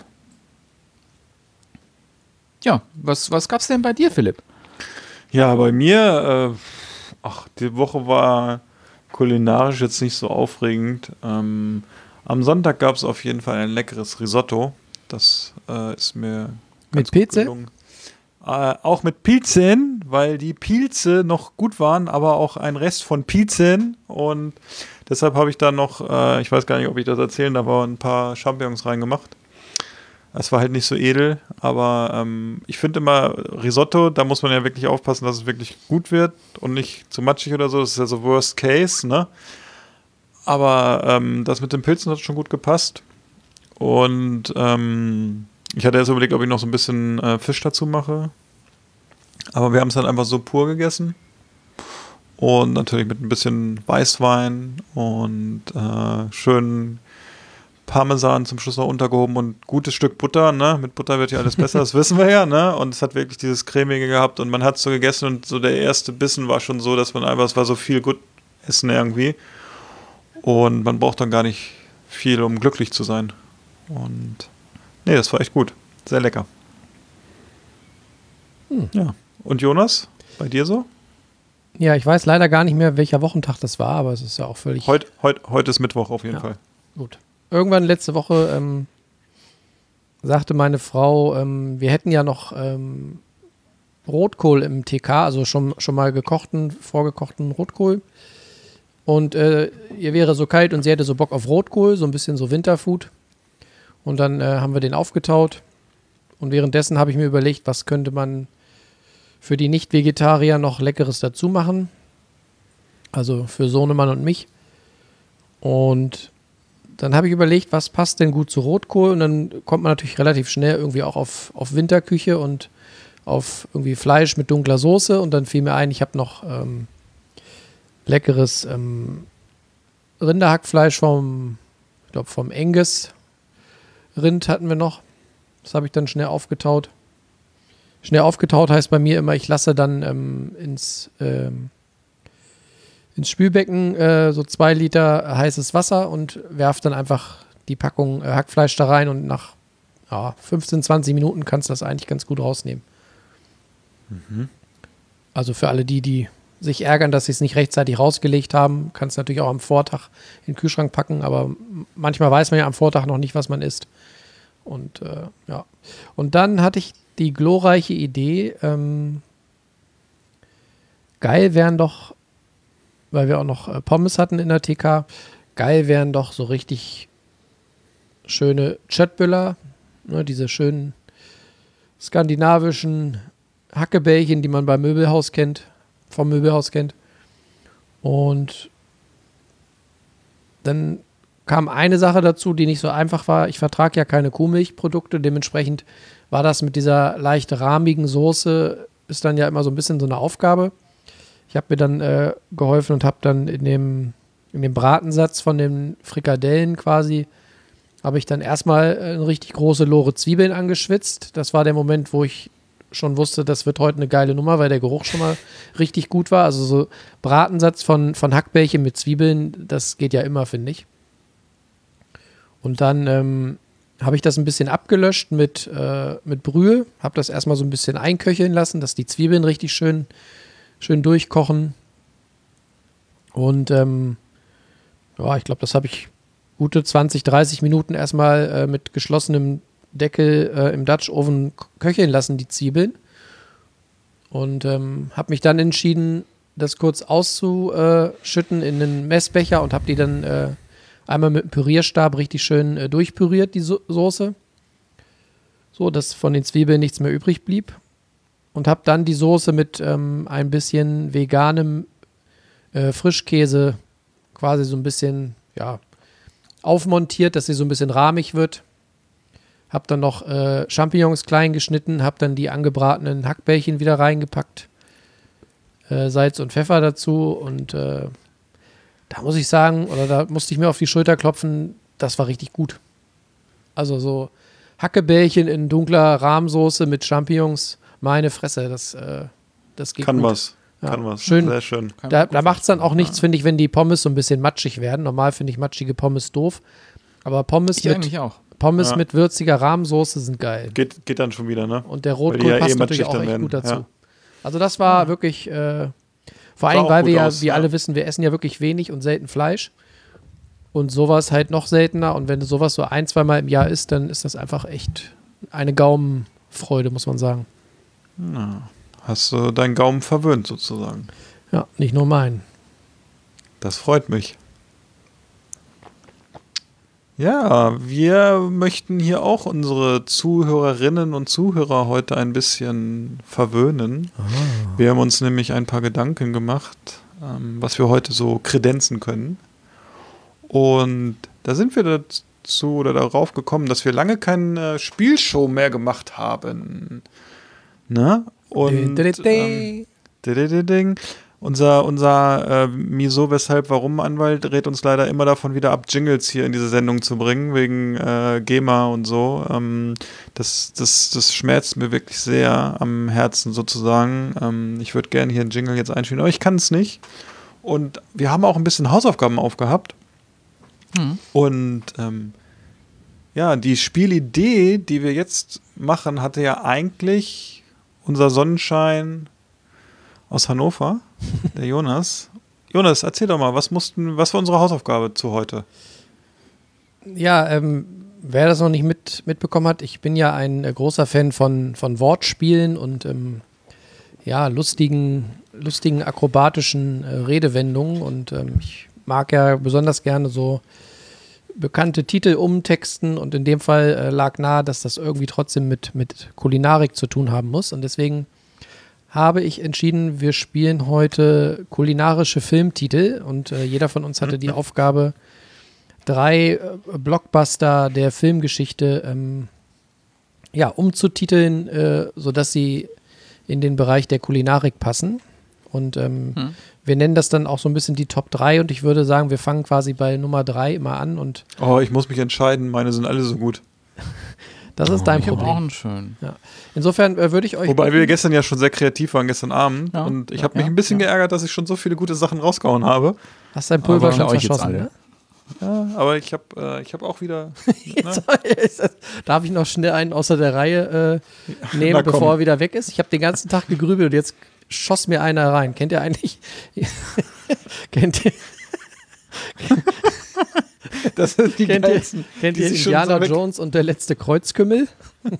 [SPEAKER 8] Ja, was, was gab's denn bei dir, Philipp?
[SPEAKER 7] Ja, bei mir, äh, ach, die Woche war kulinarisch jetzt nicht so aufregend. Ähm, am Sonntag gab es auf jeden Fall ein leckeres Risotto. Das äh, ist mir ganz
[SPEAKER 9] Mit
[SPEAKER 7] gut
[SPEAKER 9] Pilze?
[SPEAKER 7] gelungen. Äh, auch mit Pilzen, weil die Pilze noch gut waren, aber auch ein Rest von Pilzen. Und deshalb habe ich da noch, äh, ich weiß gar nicht, ob ich das erzählen darf, aber ein paar Champignons reingemacht. Es war halt nicht so edel, aber ähm, ich finde immer Risotto, da muss man ja wirklich aufpassen, dass es wirklich gut wird und nicht zu matschig oder so. Das ist ja so Worst Case, ne? Aber ähm, das mit den Pilzen hat schon gut gepasst. Und ähm, ich hatte erst überlegt, ob ich noch so ein bisschen äh, Fisch dazu mache. Aber wir haben es dann einfach so pur gegessen. Und natürlich mit ein bisschen Weißwein und äh, schön Parmesan zum Schluss noch untergehoben und gutes Stück Butter, ne? Mit Butter wird ja alles besser, das wissen wir ja, ne? Und es hat wirklich dieses Cremige gehabt und man hat es so gegessen und so der erste Bissen war schon so, dass man einfach, es war so viel gut essen irgendwie. Und man braucht dann gar nicht viel, um glücklich zu sein. Und nee, das war echt gut. Sehr lecker.
[SPEAKER 9] Hm.
[SPEAKER 7] Ja. Und Jonas, bei dir so?
[SPEAKER 9] Ja, ich weiß leider gar nicht mehr, welcher Wochentag das war, aber es ist ja auch völlig...
[SPEAKER 7] Heut, heut, heute ist Mittwoch auf jeden
[SPEAKER 9] Ja.
[SPEAKER 7] Fall.
[SPEAKER 9] Gut. Irgendwann letzte Woche ähm, sagte meine Frau, ähm, wir hätten ja noch ähm, Rotkohl im T K, also schon, schon mal gekochten, vorgekochten Rotkohl. Und äh, ihr wäre so kalt und sie hätte so Bock auf Rotkohl, so ein bisschen so Winterfood. Und dann äh, haben wir den aufgetaut. Und währenddessen habe ich mir überlegt, was könnte man für die Nicht-Vegetarier noch Leckeres dazu machen. Also für Sohnemann und mich. Und dann habe ich überlegt, was passt denn gut zu Rotkohl. Und dann kommt man natürlich relativ schnell irgendwie auch auf, auf Winterküche und auf irgendwie Fleisch mit dunkler Soße. Und dann fiel mir ein, ich habe noch ähm, leckeres ähm, Rinderhackfleisch vom, ich glaube vom Angus Rind hatten wir noch. Das habe ich dann schnell aufgetaut. Schnell aufgetaut heißt bei mir immer, ich lasse dann ähm, ins, ähm, ins Spülbecken äh, so zwei Liter heißes Wasser und werfe dann einfach die Packung äh, Hackfleisch da rein und nach ja, fünfzehn, zwanzig Minuten kannst du das eigentlich ganz gut rausnehmen.
[SPEAKER 7] Mhm.
[SPEAKER 9] Also für alle die, die sich ärgern, dass sie es nicht rechtzeitig rausgelegt haben, kannst du natürlich auch am Vortag in den Kühlschrank packen, aber manchmal weiß man ja am Vortag noch nicht, was man isst. Und äh, ja. Und dann hatte ich die glorreiche Idee, ähm, geil wären doch, weil wir auch noch äh, Pommes hatten in der T K, geil wären doch so richtig schöne Chöttböller, ne, diese schönen skandinavischen Hackebällchen, die man beim Möbelhaus kennt, vom Möbelhaus kennt. Und dann kam eine Sache dazu, die nicht so einfach war. Ich vertrage ja keine Kuhmilchprodukte, dementsprechend war das mit dieser leicht rahmigen Soße, ist dann ja immer so ein bisschen so eine Aufgabe. Ich habe mir dann äh, geholfen und habe dann in dem, in dem Bratensatz von den Frikadellen quasi, habe ich dann erstmal eine richtig große Lore Zwiebeln angeschwitzt. Das war der Moment, wo ich schon wusste, das wird heute eine geile Nummer, weil der Geruch schon mal richtig gut war. Also so Bratensatz von, von Hackbällchen mit Zwiebeln, das geht ja immer, finde ich. Und dann ähm, habe ich das ein bisschen abgelöscht mit, äh, mit Brühe, habe das erstmal so ein bisschen einköcheln lassen, dass die Zwiebeln richtig schön, schön durchkochen. Und ähm, ja, ich glaube, das habe ich gute zwanzig, dreißig Minuten erstmal äh, mit geschlossenem Deckel äh, im Dutch Oven köcheln lassen, die Zwiebeln. Und ähm, habe mich dann entschieden, das kurz auszuschütten in einen Messbecher und habe die dann äh, einmal mit dem Pürierstab richtig schön äh, durchpüriert, die so- Soße. So, dass von den Zwiebeln nichts mehr übrig blieb. Und habe dann die Soße mit ähm, ein bisschen veganem äh, Frischkäse quasi so ein bisschen, ja, aufmontiert, dass sie so ein bisschen rahmig wird. Hab dann noch äh, Champignons klein geschnitten, hab dann die angebratenen Hackbällchen wieder reingepackt. Äh, Salz und Pfeffer dazu und äh, da muss ich sagen, oder da musste ich mir auf die Schulter klopfen, das war richtig gut. Also so Hackebällchen in dunkler Rahmsoße mit Champignons, meine Fresse, das, äh, das geht
[SPEAKER 7] Kann
[SPEAKER 9] gut.
[SPEAKER 7] was.
[SPEAKER 9] Ja,
[SPEAKER 7] Kann was.
[SPEAKER 9] schön.
[SPEAKER 7] Sehr schön.
[SPEAKER 9] Da, da macht es dann auch nichts, finde ich, wenn die Pommes so ein bisschen matschig werden. Normal finde ich matschige Pommes doof. Aber Pommes,
[SPEAKER 8] Ich
[SPEAKER 9] mit,
[SPEAKER 8] eigentlich auch.
[SPEAKER 9] Pommes
[SPEAKER 7] Ja.
[SPEAKER 9] mit würziger Rahmsoße sind geil.
[SPEAKER 7] Geht, geht dann schon wieder, ne?
[SPEAKER 9] Und der
[SPEAKER 7] Weil
[SPEAKER 9] Rotkohl
[SPEAKER 7] die ja
[SPEAKER 9] passt
[SPEAKER 7] eh
[SPEAKER 9] natürlich
[SPEAKER 7] matschig
[SPEAKER 9] auch
[SPEAKER 7] dann
[SPEAKER 9] echt
[SPEAKER 7] werden.
[SPEAKER 9] gut dazu.
[SPEAKER 7] Ja.
[SPEAKER 9] Also das war wirklich, äh, vor
[SPEAKER 7] Sah
[SPEAKER 9] allem,
[SPEAKER 7] auch
[SPEAKER 9] weil
[SPEAKER 7] gut
[SPEAKER 9] wir ja,
[SPEAKER 7] aus,
[SPEAKER 9] wie
[SPEAKER 7] ja.
[SPEAKER 9] alle wissen, wir essen ja wirklich wenig und selten Fleisch. Und sowas halt noch seltener. Und wenn du sowas so ein, zweimal im Jahr isst, dann ist das einfach echt eine Gaumenfreude, muss man sagen.
[SPEAKER 7] Hast du deinen Gaumen verwöhnt sozusagen.
[SPEAKER 9] Ja, nicht nur mein.
[SPEAKER 7] Das freut mich. Ja, wir möchten hier auch unsere Zuhörerinnen und Zuhörer heute ein bisschen verwöhnen. Wir haben uns nämlich ein paar Gedanken gemacht, ähm, was wir heute so kredenzen können. Und da sind wir dazu oder darauf gekommen, dass wir lange keine Spielshow mehr gemacht haben. Ne? Und ähm, ding. Unser, unser äh, Wieso, Weshalb, Warum Anwalt rät uns leider immer davon wieder ab, Jingles hier in diese Sendung zu bringen, wegen äh, GEMA und so. Ähm, das, das, das schmerzt mir wirklich sehr am Herzen sozusagen. Ähm, ich würde gerne hier einen Jingle jetzt einspielen, aber ich kann es nicht. Und wir haben auch ein bisschen Hausaufgaben aufgehabt. Mhm. Und ähm, ja, die Spielidee, die wir jetzt machen, hatte ja eigentlich unser Sonnenschein aus Hannover, der Jonas. Jonas, erzähl doch mal, was mussten, was war unsere Hausaufgabe zu heute?
[SPEAKER 9] Ja, ähm, wer das noch nicht mit, mitbekommen hat, ich bin ja ein äh, großer Fan von, von Wortspielen und ähm, ja, lustigen, lustigen akrobatischen äh, Redewendungen und ähm, ich mag ja besonders gerne so bekannte Titel umtexten und in dem Fall äh, lag nahe, dass das irgendwie trotzdem mit, mit Kulinarik zu tun haben muss und deswegen habe ich entschieden, wir spielen heute kulinarische Filmtitel und äh, jeder von uns hatte die Aufgabe, drei äh, Blockbuster der Filmgeschichte ähm, ja, umzutiteln, äh, sodass sie in den Bereich der Kulinarik passen. Und ähm, hm. wir nennen das dann auch so ein bisschen die Top drei und ich würde sagen, wir fangen quasi bei Nummer drei immer an. Und
[SPEAKER 7] oh, ich muss mich entscheiden, meine sind alle so gut.
[SPEAKER 9] Das ist dein
[SPEAKER 8] ich
[SPEAKER 9] Problem.
[SPEAKER 8] Auch einen schön.
[SPEAKER 9] Ja. Insofern äh, würde ich euch.
[SPEAKER 7] Wobei wir gestern ja schon sehr kreativ waren, gestern Abend. Ja. Und ich habe ja, mich ein bisschen ja. geärgert, dass ich schon so viele gute Sachen rausgehauen habe.
[SPEAKER 9] Hast dein Pulver schon
[SPEAKER 8] euch
[SPEAKER 9] verschossen,
[SPEAKER 8] jetzt alle.
[SPEAKER 9] Ne?
[SPEAKER 7] Ja, aber ich habe äh, ich hab auch wieder.
[SPEAKER 9] Ne? Darf ich noch schnell einen außer der Reihe äh, nehmen, bevor er wieder weg ist? Ich habe den ganzen Tag gegrübelt und jetzt schoss mir einer rein. Kennt ihr eigentlich? Kennt ihr?
[SPEAKER 7] Das sind die
[SPEAKER 9] kennt
[SPEAKER 7] geilsten.
[SPEAKER 9] Ihr, kennt
[SPEAKER 7] die
[SPEAKER 9] ihr Indiana so Jones und der letzte Kreuzkümmel?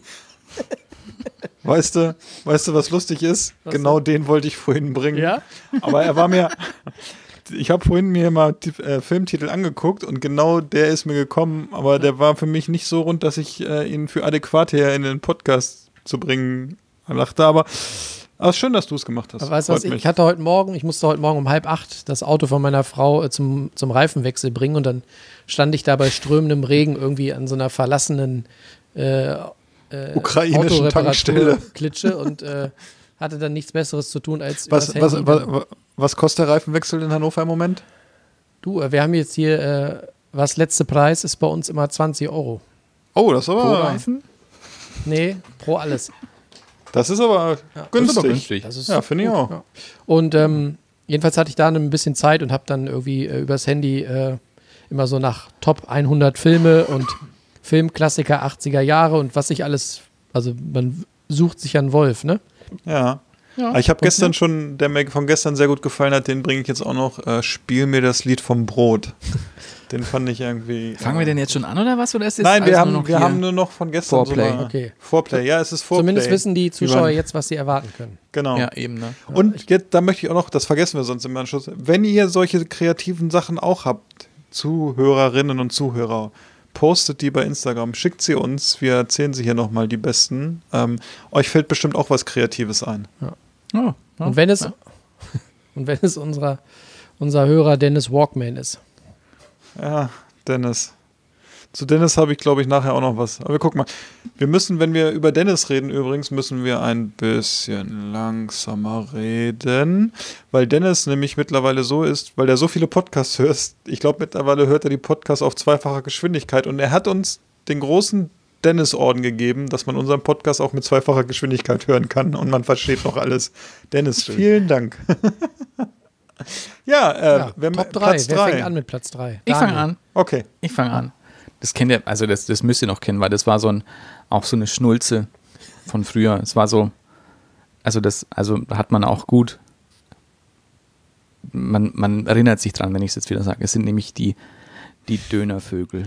[SPEAKER 7] Weißt du, weißt du, was lustig ist? Was genau denn? Den wollte ich vorhin bringen.
[SPEAKER 9] Ja?
[SPEAKER 7] Aber er war mir. Ich habe vorhin mir mal die äh, Filmtitel angeguckt und genau der ist mir gekommen, aber der war für mich nicht so rund, dass ich äh, ihn für adäquat hier in den Podcast zu bringen dachte. Aber Aber schön, dass du es gemacht hast.
[SPEAKER 9] Aber weißt du was, ich, ich hatte heute Morgen, ich musste heute Morgen um halb acht das Auto von meiner Frau äh, zum, zum Reifenwechsel bringen und dann stand ich da bei strömendem Regen irgendwie an so einer verlassenen äh, äh,
[SPEAKER 7] ukrainischen Tankstelle
[SPEAKER 9] Klitsche und äh, hatte dann nichts Besseres zu tun, als
[SPEAKER 7] was, was, was, was kostet der Reifenwechsel in Hannover im Moment?
[SPEAKER 9] Du, äh, wir haben jetzt hier, äh, was letzte Preis ist bei uns immer zwanzig Euro.
[SPEAKER 7] Oh, das ist aber...
[SPEAKER 8] Pro Reifen?
[SPEAKER 9] Nee, pro alles.
[SPEAKER 7] Das ist aber
[SPEAKER 9] ja,
[SPEAKER 7] günstig.
[SPEAKER 8] Das ist aber günstig.
[SPEAKER 9] Das ist
[SPEAKER 7] ja, finde ich auch.
[SPEAKER 9] Ja. Und ähm, jedenfalls hatte ich da ein bisschen Zeit und habe dann irgendwie äh, übers Handy äh, immer so nach Top hundert Filme und Filmklassiker achtziger Jahre und was sich alles, also man sucht sich einen Wolf, ne?
[SPEAKER 7] Ja. ja. Ich habe gestern schon, der mir von gestern sehr gut gefallen hat, den bringe ich jetzt auch noch, äh, Spiel mir das Lied vom Brot. Den fand ich irgendwie...
[SPEAKER 8] Fangen äh, wir denn jetzt schon an oder was? Oder ist jetzt
[SPEAKER 7] Nein, wir, haben,
[SPEAKER 8] nur noch
[SPEAKER 7] wir haben nur noch von gestern
[SPEAKER 8] Vorplay.
[SPEAKER 7] so
[SPEAKER 9] okay.
[SPEAKER 7] Vorplay, ja, es ist Vorplay.
[SPEAKER 9] Zumindest wissen die Zuschauer jetzt, was sie erwarten können.
[SPEAKER 7] Genau.
[SPEAKER 8] Ja, eben, ne?
[SPEAKER 7] Und jetzt, da möchte ich auch noch, das vergessen wir sonst im Anschluss, wenn ihr solche kreativen Sachen auch habt, Zuhörerinnen und Zuhörer, postet die bei Instagram, schickt sie uns, wir erzählen sie hier nochmal die besten. Ähm, euch fällt bestimmt auch was Kreatives ein.
[SPEAKER 9] Ja.
[SPEAKER 8] Oh, ja.
[SPEAKER 9] Und wenn es,
[SPEAKER 8] ja.
[SPEAKER 9] und wenn es unserer, unser Hörer Dennis Walkman ist.
[SPEAKER 7] Ja, Dennis. Zu Dennis habe ich, glaube ich, nachher auch noch was. Aber wir gucken mal. Wir müssen, wenn wir über Dennis reden übrigens, müssen wir ein bisschen langsamer reden, weil Dennis nämlich mittlerweile so ist, weil er so viele Podcasts hört. Ich glaube, mittlerweile hört er die Podcasts auf zweifacher Geschwindigkeit und er hat uns den großen Dennis-Orden gegeben, dass man unseren Podcast auch mit zweifacher Geschwindigkeit hören kann und man versteht noch alles. Dennis, vielen Dank. ja, äh,
[SPEAKER 9] ja,
[SPEAKER 7] wenn
[SPEAKER 9] Top drei.
[SPEAKER 7] Platz
[SPEAKER 9] Wer
[SPEAKER 7] drei.
[SPEAKER 9] fängt an mit Platz drei?
[SPEAKER 8] Ich fange an.
[SPEAKER 7] Okay.
[SPEAKER 8] Ich fange an. Das kennt ihr, also das, das müsst ihr noch kennen, weil das war so ein, auch so eine Schnulze von früher. Es war so, also das, also hat man auch gut, man, man erinnert sich dran, wenn ich es jetzt wieder sage. Es sind nämlich die, die Dönervögel.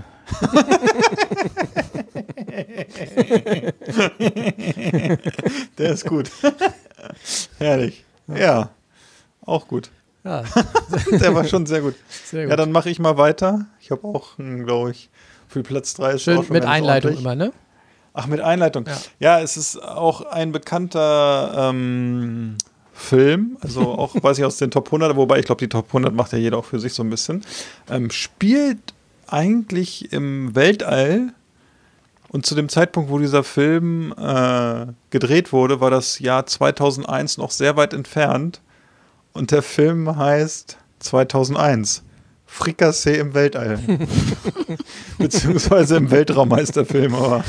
[SPEAKER 7] Der ist gut. Herrlich. Ja, auch gut.
[SPEAKER 9] Ja.
[SPEAKER 7] Der war schon sehr gut.
[SPEAKER 9] Sehr gut.
[SPEAKER 7] Ja, dann mache ich mal weiter. Ich habe auch, glaube ich, für Platz drei ist
[SPEAKER 9] schön
[SPEAKER 7] auch schon
[SPEAKER 9] mit
[SPEAKER 7] ganz
[SPEAKER 9] Einleitung
[SPEAKER 7] ordentlich.
[SPEAKER 9] immer, ne?
[SPEAKER 7] Ach, mit Einleitung.
[SPEAKER 9] Ja,
[SPEAKER 7] ja es ist auch ein bekannter ähm, Film, also auch, weiß ich, aus den Top hundert, wobei ich glaube, die Top hundert macht ja jeder auch für sich so ein bisschen. Ähm, spielt eigentlich im Weltall. Und zu dem Zeitpunkt, wo dieser Film äh, gedreht wurde, war das Jahr zweitausendeins noch sehr weit entfernt. Und der Film heißt zweitausendeins. Frikassee im Weltall. Beziehungsweise im Weltraum heißt der Film, aber.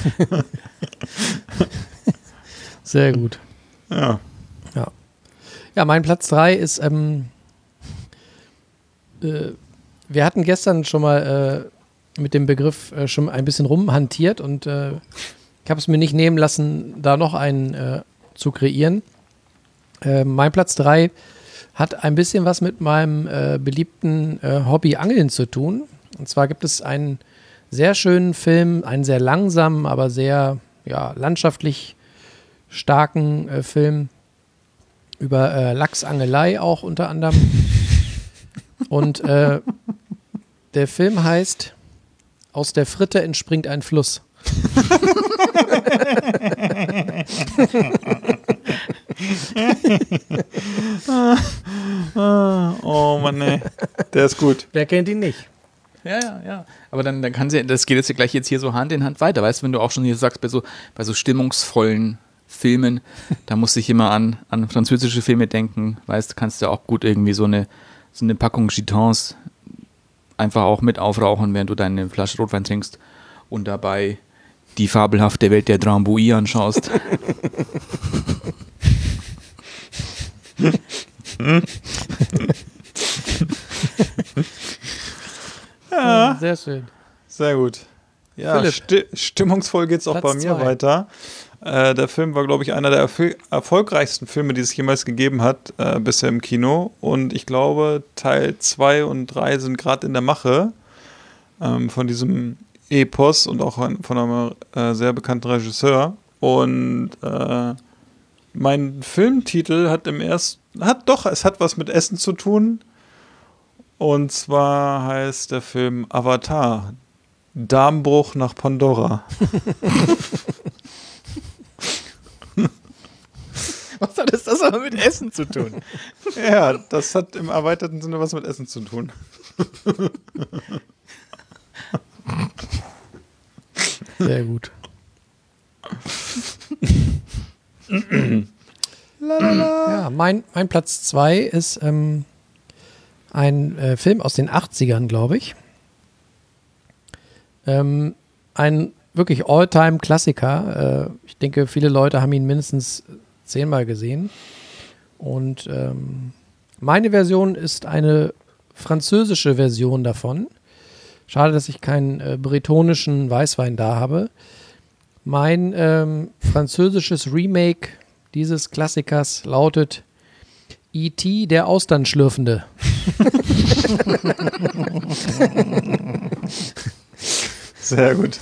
[SPEAKER 9] Sehr gut.
[SPEAKER 7] Ja.
[SPEAKER 9] Ja, ja, mein Platz drei ist, ähm, äh, wir hatten gestern schon mal äh, mit dem Begriff äh, schon ein bisschen rumhantiert und äh, ich habe es mir nicht nehmen lassen, da noch einen äh, zu kreieren. Äh, mein Platz drei hat ein bisschen was mit meinem äh, beliebten äh, Hobby Angeln zu tun. Und zwar gibt es einen sehr schönen Film, einen sehr langsamen, aber sehr ja, landschaftlich starken äh, Film über äh, Lachsangelei auch unter anderem. Und äh, der Film heißt Aus der Fritte entspringt ein Fluss.
[SPEAKER 7] Oh Mann, ey. Der ist gut.
[SPEAKER 9] Wer kennt ihn nicht?
[SPEAKER 8] Ja, ja, ja. Aber dann, dann kann sie, das geht jetzt ja gleich jetzt hier so Hand in Hand weiter. Weißt du, wenn du auch schon hier sagst, bei so, bei so stimmungsvollen Filmen, da musste ich immer an, an französische Filme denken. Weißt du, kannst du auch gut irgendwie so eine, so eine Packung Gitans einfach auch mit aufrauchen, während du deine Flasche Rotwein trinkst und dabei die fabelhafte Welt der Drambuie anschaust.
[SPEAKER 7] Ja,
[SPEAKER 9] Sehr schön.
[SPEAKER 7] sehr gut. Ja,
[SPEAKER 9] Philipp.
[SPEAKER 7] sti stimmungsvoll geht's auch
[SPEAKER 9] Platz
[SPEAKER 7] bei mir
[SPEAKER 9] zwei.
[SPEAKER 7] weiter. Äh, der Film war, glaube ich, einer der erfol erfolgreichsten Filme, die es jemals gegeben hat, äh, bisher im Kino. Und ich glaube, Teil zwei und drei sind gerade in der Mache ähm, von diesem Epos und auch ein, von einem äh, sehr bekannten Regisseur. Und äh, mein Filmtitel hat im ersten, hat doch, es hat was mit Essen zu tun. Und zwar heißt der Film Avatar. Darmbruch nach Pandora.
[SPEAKER 8] Was hat das, das aber mit Essen zu tun?
[SPEAKER 7] Ja, das hat im erweiterten Sinne was mit Essen zu tun.
[SPEAKER 9] Sehr gut. Ja, mein, mein Platz zwei ist ähm, ein äh, Film aus den achtzigern, glaube ich. Ähm, ein wirklich All-Time-Klassiker. Äh, ich denke, viele Leute haben ihn mindestens zehnmal gesehen. Und ähm, meine Version ist eine französische Version davon. Schade, dass ich keinen äh, bretonischen Weißwein da habe. Mein ähm, französisches Remake dieses Klassikers lautet E T, der Austernschlürfende.
[SPEAKER 7] Sehr gut.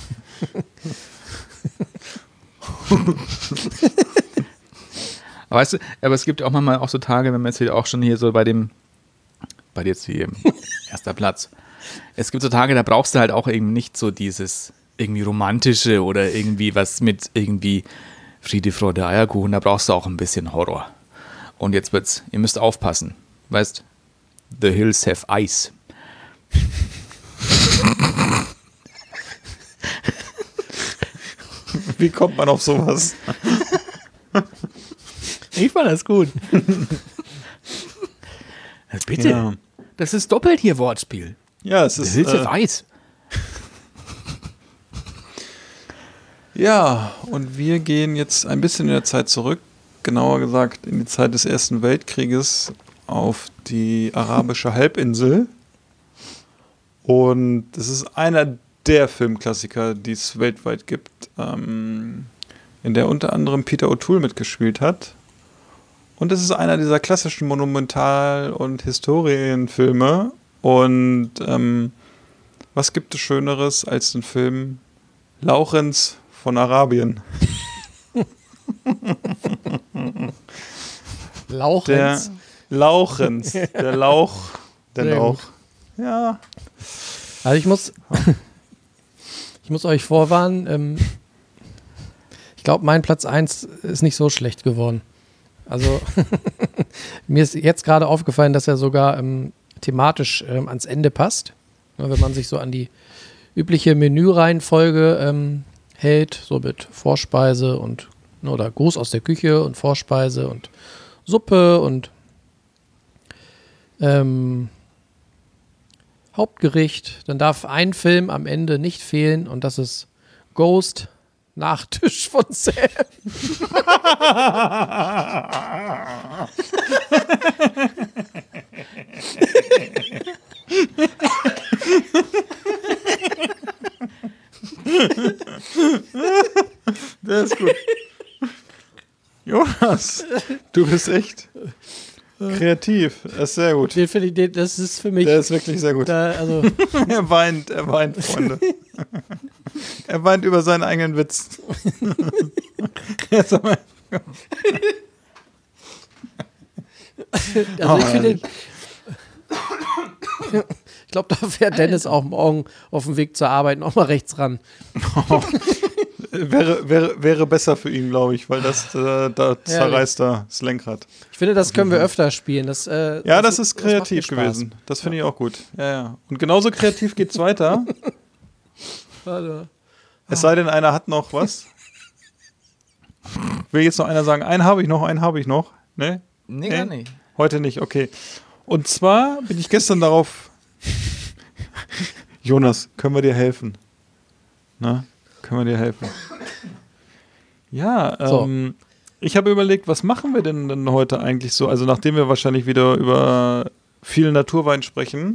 [SPEAKER 8] Aber weißt du, aber es gibt auch manchmal auch so Tage, wenn man jetzt hier auch schon hier so bei dem, bei jetzt hier erster Platz. Es gibt so Tage, da brauchst du halt auch eben nicht so dieses irgendwie romantische oder irgendwie was mit irgendwie Friede, Freude, Eierkuchen, da brauchst du auch ein bisschen Horror. Und jetzt wird's, ihr müsst aufpassen. Weißt, The Hills Have Ice.
[SPEAKER 7] Wie kommt man auf sowas?
[SPEAKER 8] Ich fand das gut. Bitte.
[SPEAKER 7] Ja,
[SPEAKER 8] Das ist doppelt hier Wortspiel.
[SPEAKER 7] ja es
[SPEAKER 8] The
[SPEAKER 7] ist.
[SPEAKER 8] Hills
[SPEAKER 7] Äh,
[SPEAKER 8] Have Ice.
[SPEAKER 7] ja, und wir gehen jetzt ein bisschen in der Zeit zurück, genauer gesagt in die Zeit des Ersten Weltkrieges auf die arabische Halbinsel. Und es ist einer der Filmklassiker, die es weltweit gibt, ähm, in der unter anderem Peter O'Toole mitgespielt hat. Und es ist einer dieser klassischen Monumental- und Historienfilme. Und ähm, was gibt es Schöneres als den Film Laurenz von Arabien?
[SPEAKER 9] Lauch.
[SPEAKER 7] Der Laurenz, der Lauch, der
[SPEAKER 9] Sehr
[SPEAKER 7] Lauch.
[SPEAKER 9] gut.
[SPEAKER 7] Ja,
[SPEAKER 9] Also ich muss, ich muss euch vorwarnen, ähm, ich glaube, mein Platz eins ist nicht so schlecht geworden. Also mir ist jetzt gerade aufgefallen, dass er sogar ähm, thematisch ähm, ans Ende passt. Ja, wenn man sich so an die übliche Menüreihenfolge ähm, hält, so mit Vorspeise und oder Gruß aus der Küche und Vorspeise und Suppe und ähm, Hauptgericht. Dann darf ein Film am Ende nicht fehlen und das ist Ghost, Nachtisch von Sam.
[SPEAKER 7] Der ist gut. Jonas, du bist echt kreativ. Das ist sehr gut.
[SPEAKER 9] Den finde ich, den, das ist für mich.
[SPEAKER 7] Der ist wirklich sehr gut.
[SPEAKER 9] Da, also,
[SPEAKER 7] Er weint, er weint, Freunde. Er weint über seinen eigenen Witz. Jetzt aber-
[SPEAKER 9] also ich
[SPEAKER 7] Oh,
[SPEAKER 9] finde, ich glaube, da fährt Dennis auch morgen auf dem Weg zur Arbeit nochmal rechts ran.
[SPEAKER 7] wäre, wäre, wäre besser für ihn, glaube ich, weil das äh, da zerreißt da das Lenkrad.
[SPEAKER 9] Ich finde, das können wir öfter spielen. Das, äh,
[SPEAKER 7] Ja, das, ist
[SPEAKER 9] das macht
[SPEAKER 7] kreativ
[SPEAKER 9] mir Spaß.
[SPEAKER 7] gewesen. Das finde ich auch gut. Ja, ja. Und genauso kreativ geht's weiter.
[SPEAKER 9] Warte.
[SPEAKER 7] Es sei denn, einer hat noch was. Will jetzt noch einer sagen, einen habe ich noch, einen habe ich noch. Ne?
[SPEAKER 8] Nee,
[SPEAKER 7] Nee?
[SPEAKER 8] gar nicht.
[SPEAKER 7] Heute nicht, okay. Und zwar bin ich gestern darauf. Jonas, können wir dir helfen? Na, können wir dir helfen? Ja,
[SPEAKER 9] So.
[SPEAKER 7] ähm, ich habe überlegt, was machen wir denn, denn heute eigentlich so? Also nachdem wir wahrscheinlich wieder über viel Naturwein sprechen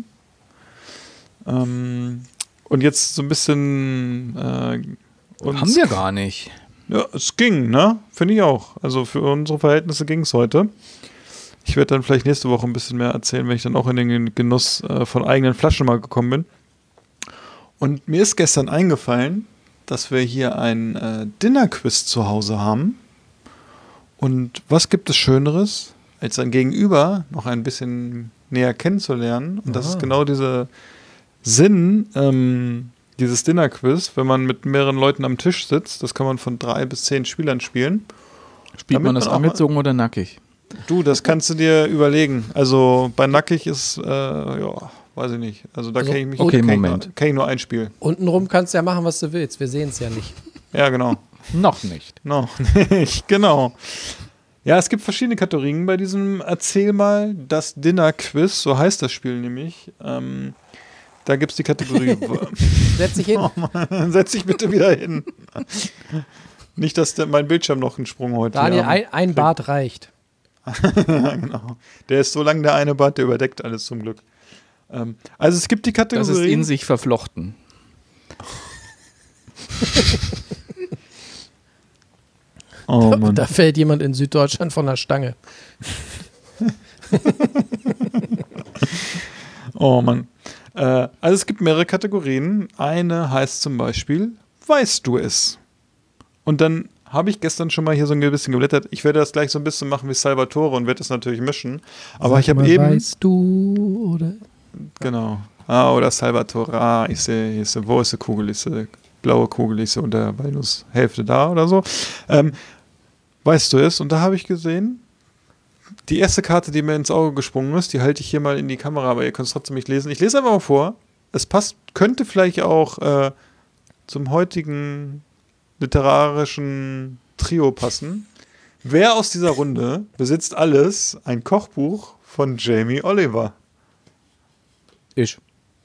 [SPEAKER 7] ähm, und jetzt so ein bisschen äh, uns
[SPEAKER 8] Haben wir gar nicht.
[SPEAKER 7] ja, es ging, ne? Finde ich auch. Also für unsere Verhältnisse ging es heute. Ich werde dann vielleicht nächste Woche ein bisschen mehr erzählen, wenn ich dann auch in den Genuss äh, von eigenen Flaschen mal gekommen bin. Und mir ist gestern eingefallen, dass wir hier ein äh, Dinner-Quiz zu Hause haben. Und was gibt es Schöneres, als sein Gegenüber noch ein bisschen näher kennenzulernen? Und das ist genau dieser Sinn ähm, dieses Dinner-Quiz, wenn man mit mehreren Leuten am Tisch sitzt. Das kann man von drei bis zehn Spielern spielen.
[SPEAKER 8] Spielt
[SPEAKER 7] Damit
[SPEAKER 8] man das
[SPEAKER 7] man auch
[SPEAKER 8] angezogen oder nackig?
[SPEAKER 7] Du, das kannst du dir überlegen. Also bei nackig ist, äh, ja, weiß ich nicht. Also da
[SPEAKER 9] Also,
[SPEAKER 7] kenne ich mich
[SPEAKER 8] okay,
[SPEAKER 7] kenn ich
[SPEAKER 8] Moment.
[SPEAKER 7] nur- kenn ich nur ein Spiel.
[SPEAKER 9] Untenrum kannst du ja machen, was du willst. Wir sehen es ja nicht.
[SPEAKER 7] Ja, genau.
[SPEAKER 8] Noch nicht.
[SPEAKER 7] No, nicht, genau. Ja, es gibt verschiedene Kategorien bei diesem Erzähl mal das Dinner-Quiz, so heißt das Spiel nämlich. Ähm, da gibt es die Kategorie.
[SPEAKER 9] Setz dich hin.
[SPEAKER 7] Oh Mann, setz dich bitte wieder hin. Nicht, dass der, mein Bildschirm noch einen Sprung heute
[SPEAKER 9] Daniel,
[SPEAKER 7] hier
[SPEAKER 9] ein, ein Bart reicht.
[SPEAKER 7] Ja, genau. Der ist so lang der eine Bart, der überdeckt alles zum Glück. Ähm, also es gibt die Kategorie.
[SPEAKER 8] Das ist in sich verflochten.
[SPEAKER 7] Oh Mann.
[SPEAKER 9] Da fällt jemand in Süddeutschland von der Stange.
[SPEAKER 7] Oh Mann. Äh, also es gibt mehrere Kategorien. Eine heißt zum Beispiel, weißt du es? Und dann habe ich gestern schon mal hier so ein bisschen geblättert. Ich werde das gleich so ein bisschen machen wie Salvatore und werde das natürlich mischen. Aber ich habe eben...
[SPEAKER 9] Weißt du, oder?
[SPEAKER 7] Genau. Ah, oder Salvatore. Ah, ich sehe, ich sehe, wo ist die Kugel? Ist die blaue Kugel, ist sie unter Hälfte da oder so. Ähm, weißt du es? Und da habe ich gesehen, die erste Karte, die mir ins Auge gesprungen ist, die halte ich hier mal in die Kamera, aber ihr könnt es trotzdem nicht lesen. Ich lese einfach mal vor. Es passt, könnte vielleicht auch äh, zum heutigen literarischen Trio passen. Wer aus dieser Runde besitzt alles ein Kochbuch von Jamie Oliver?
[SPEAKER 8] Ich.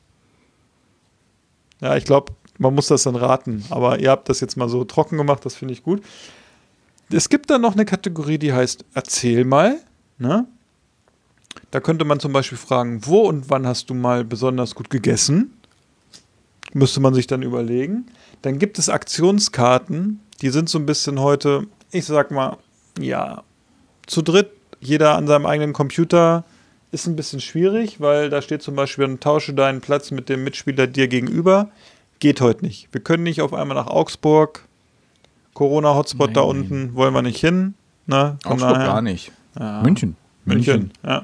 [SPEAKER 7] Ja, ich glaube, man muss das dann raten. Aber ihr habt das jetzt mal so trocken gemacht, das finde ich gut. Es gibt dann noch eine Kategorie, die heißt Erzähl mal. Ne? Da könnte man zum Beispiel fragen, wo und wann hast du mal besonders gut gegessen? Müsste man sich dann überlegen. Dann gibt es Aktionskarten, die sind so ein bisschen heute, ich sag mal, ja, zu dritt, jeder an seinem eigenen Computer, ist ein bisschen schwierig, weil da steht zum Beispiel, tausche deinen Platz mit dem Mitspieler dir gegenüber. Geht heute nicht. Wir können nicht auf einmal nach Augsburg, Corona-Hotspot da
[SPEAKER 8] Nein.
[SPEAKER 7] unten, wollen wir nicht hin. Ne? Von
[SPEAKER 8] Augsburg
[SPEAKER 7] daher-
[SPEAKER 8] gar nicht.
[SPEAKER 7] Ja.
[SPEAKER 8] München.
[SPEAKER 7] München, ja.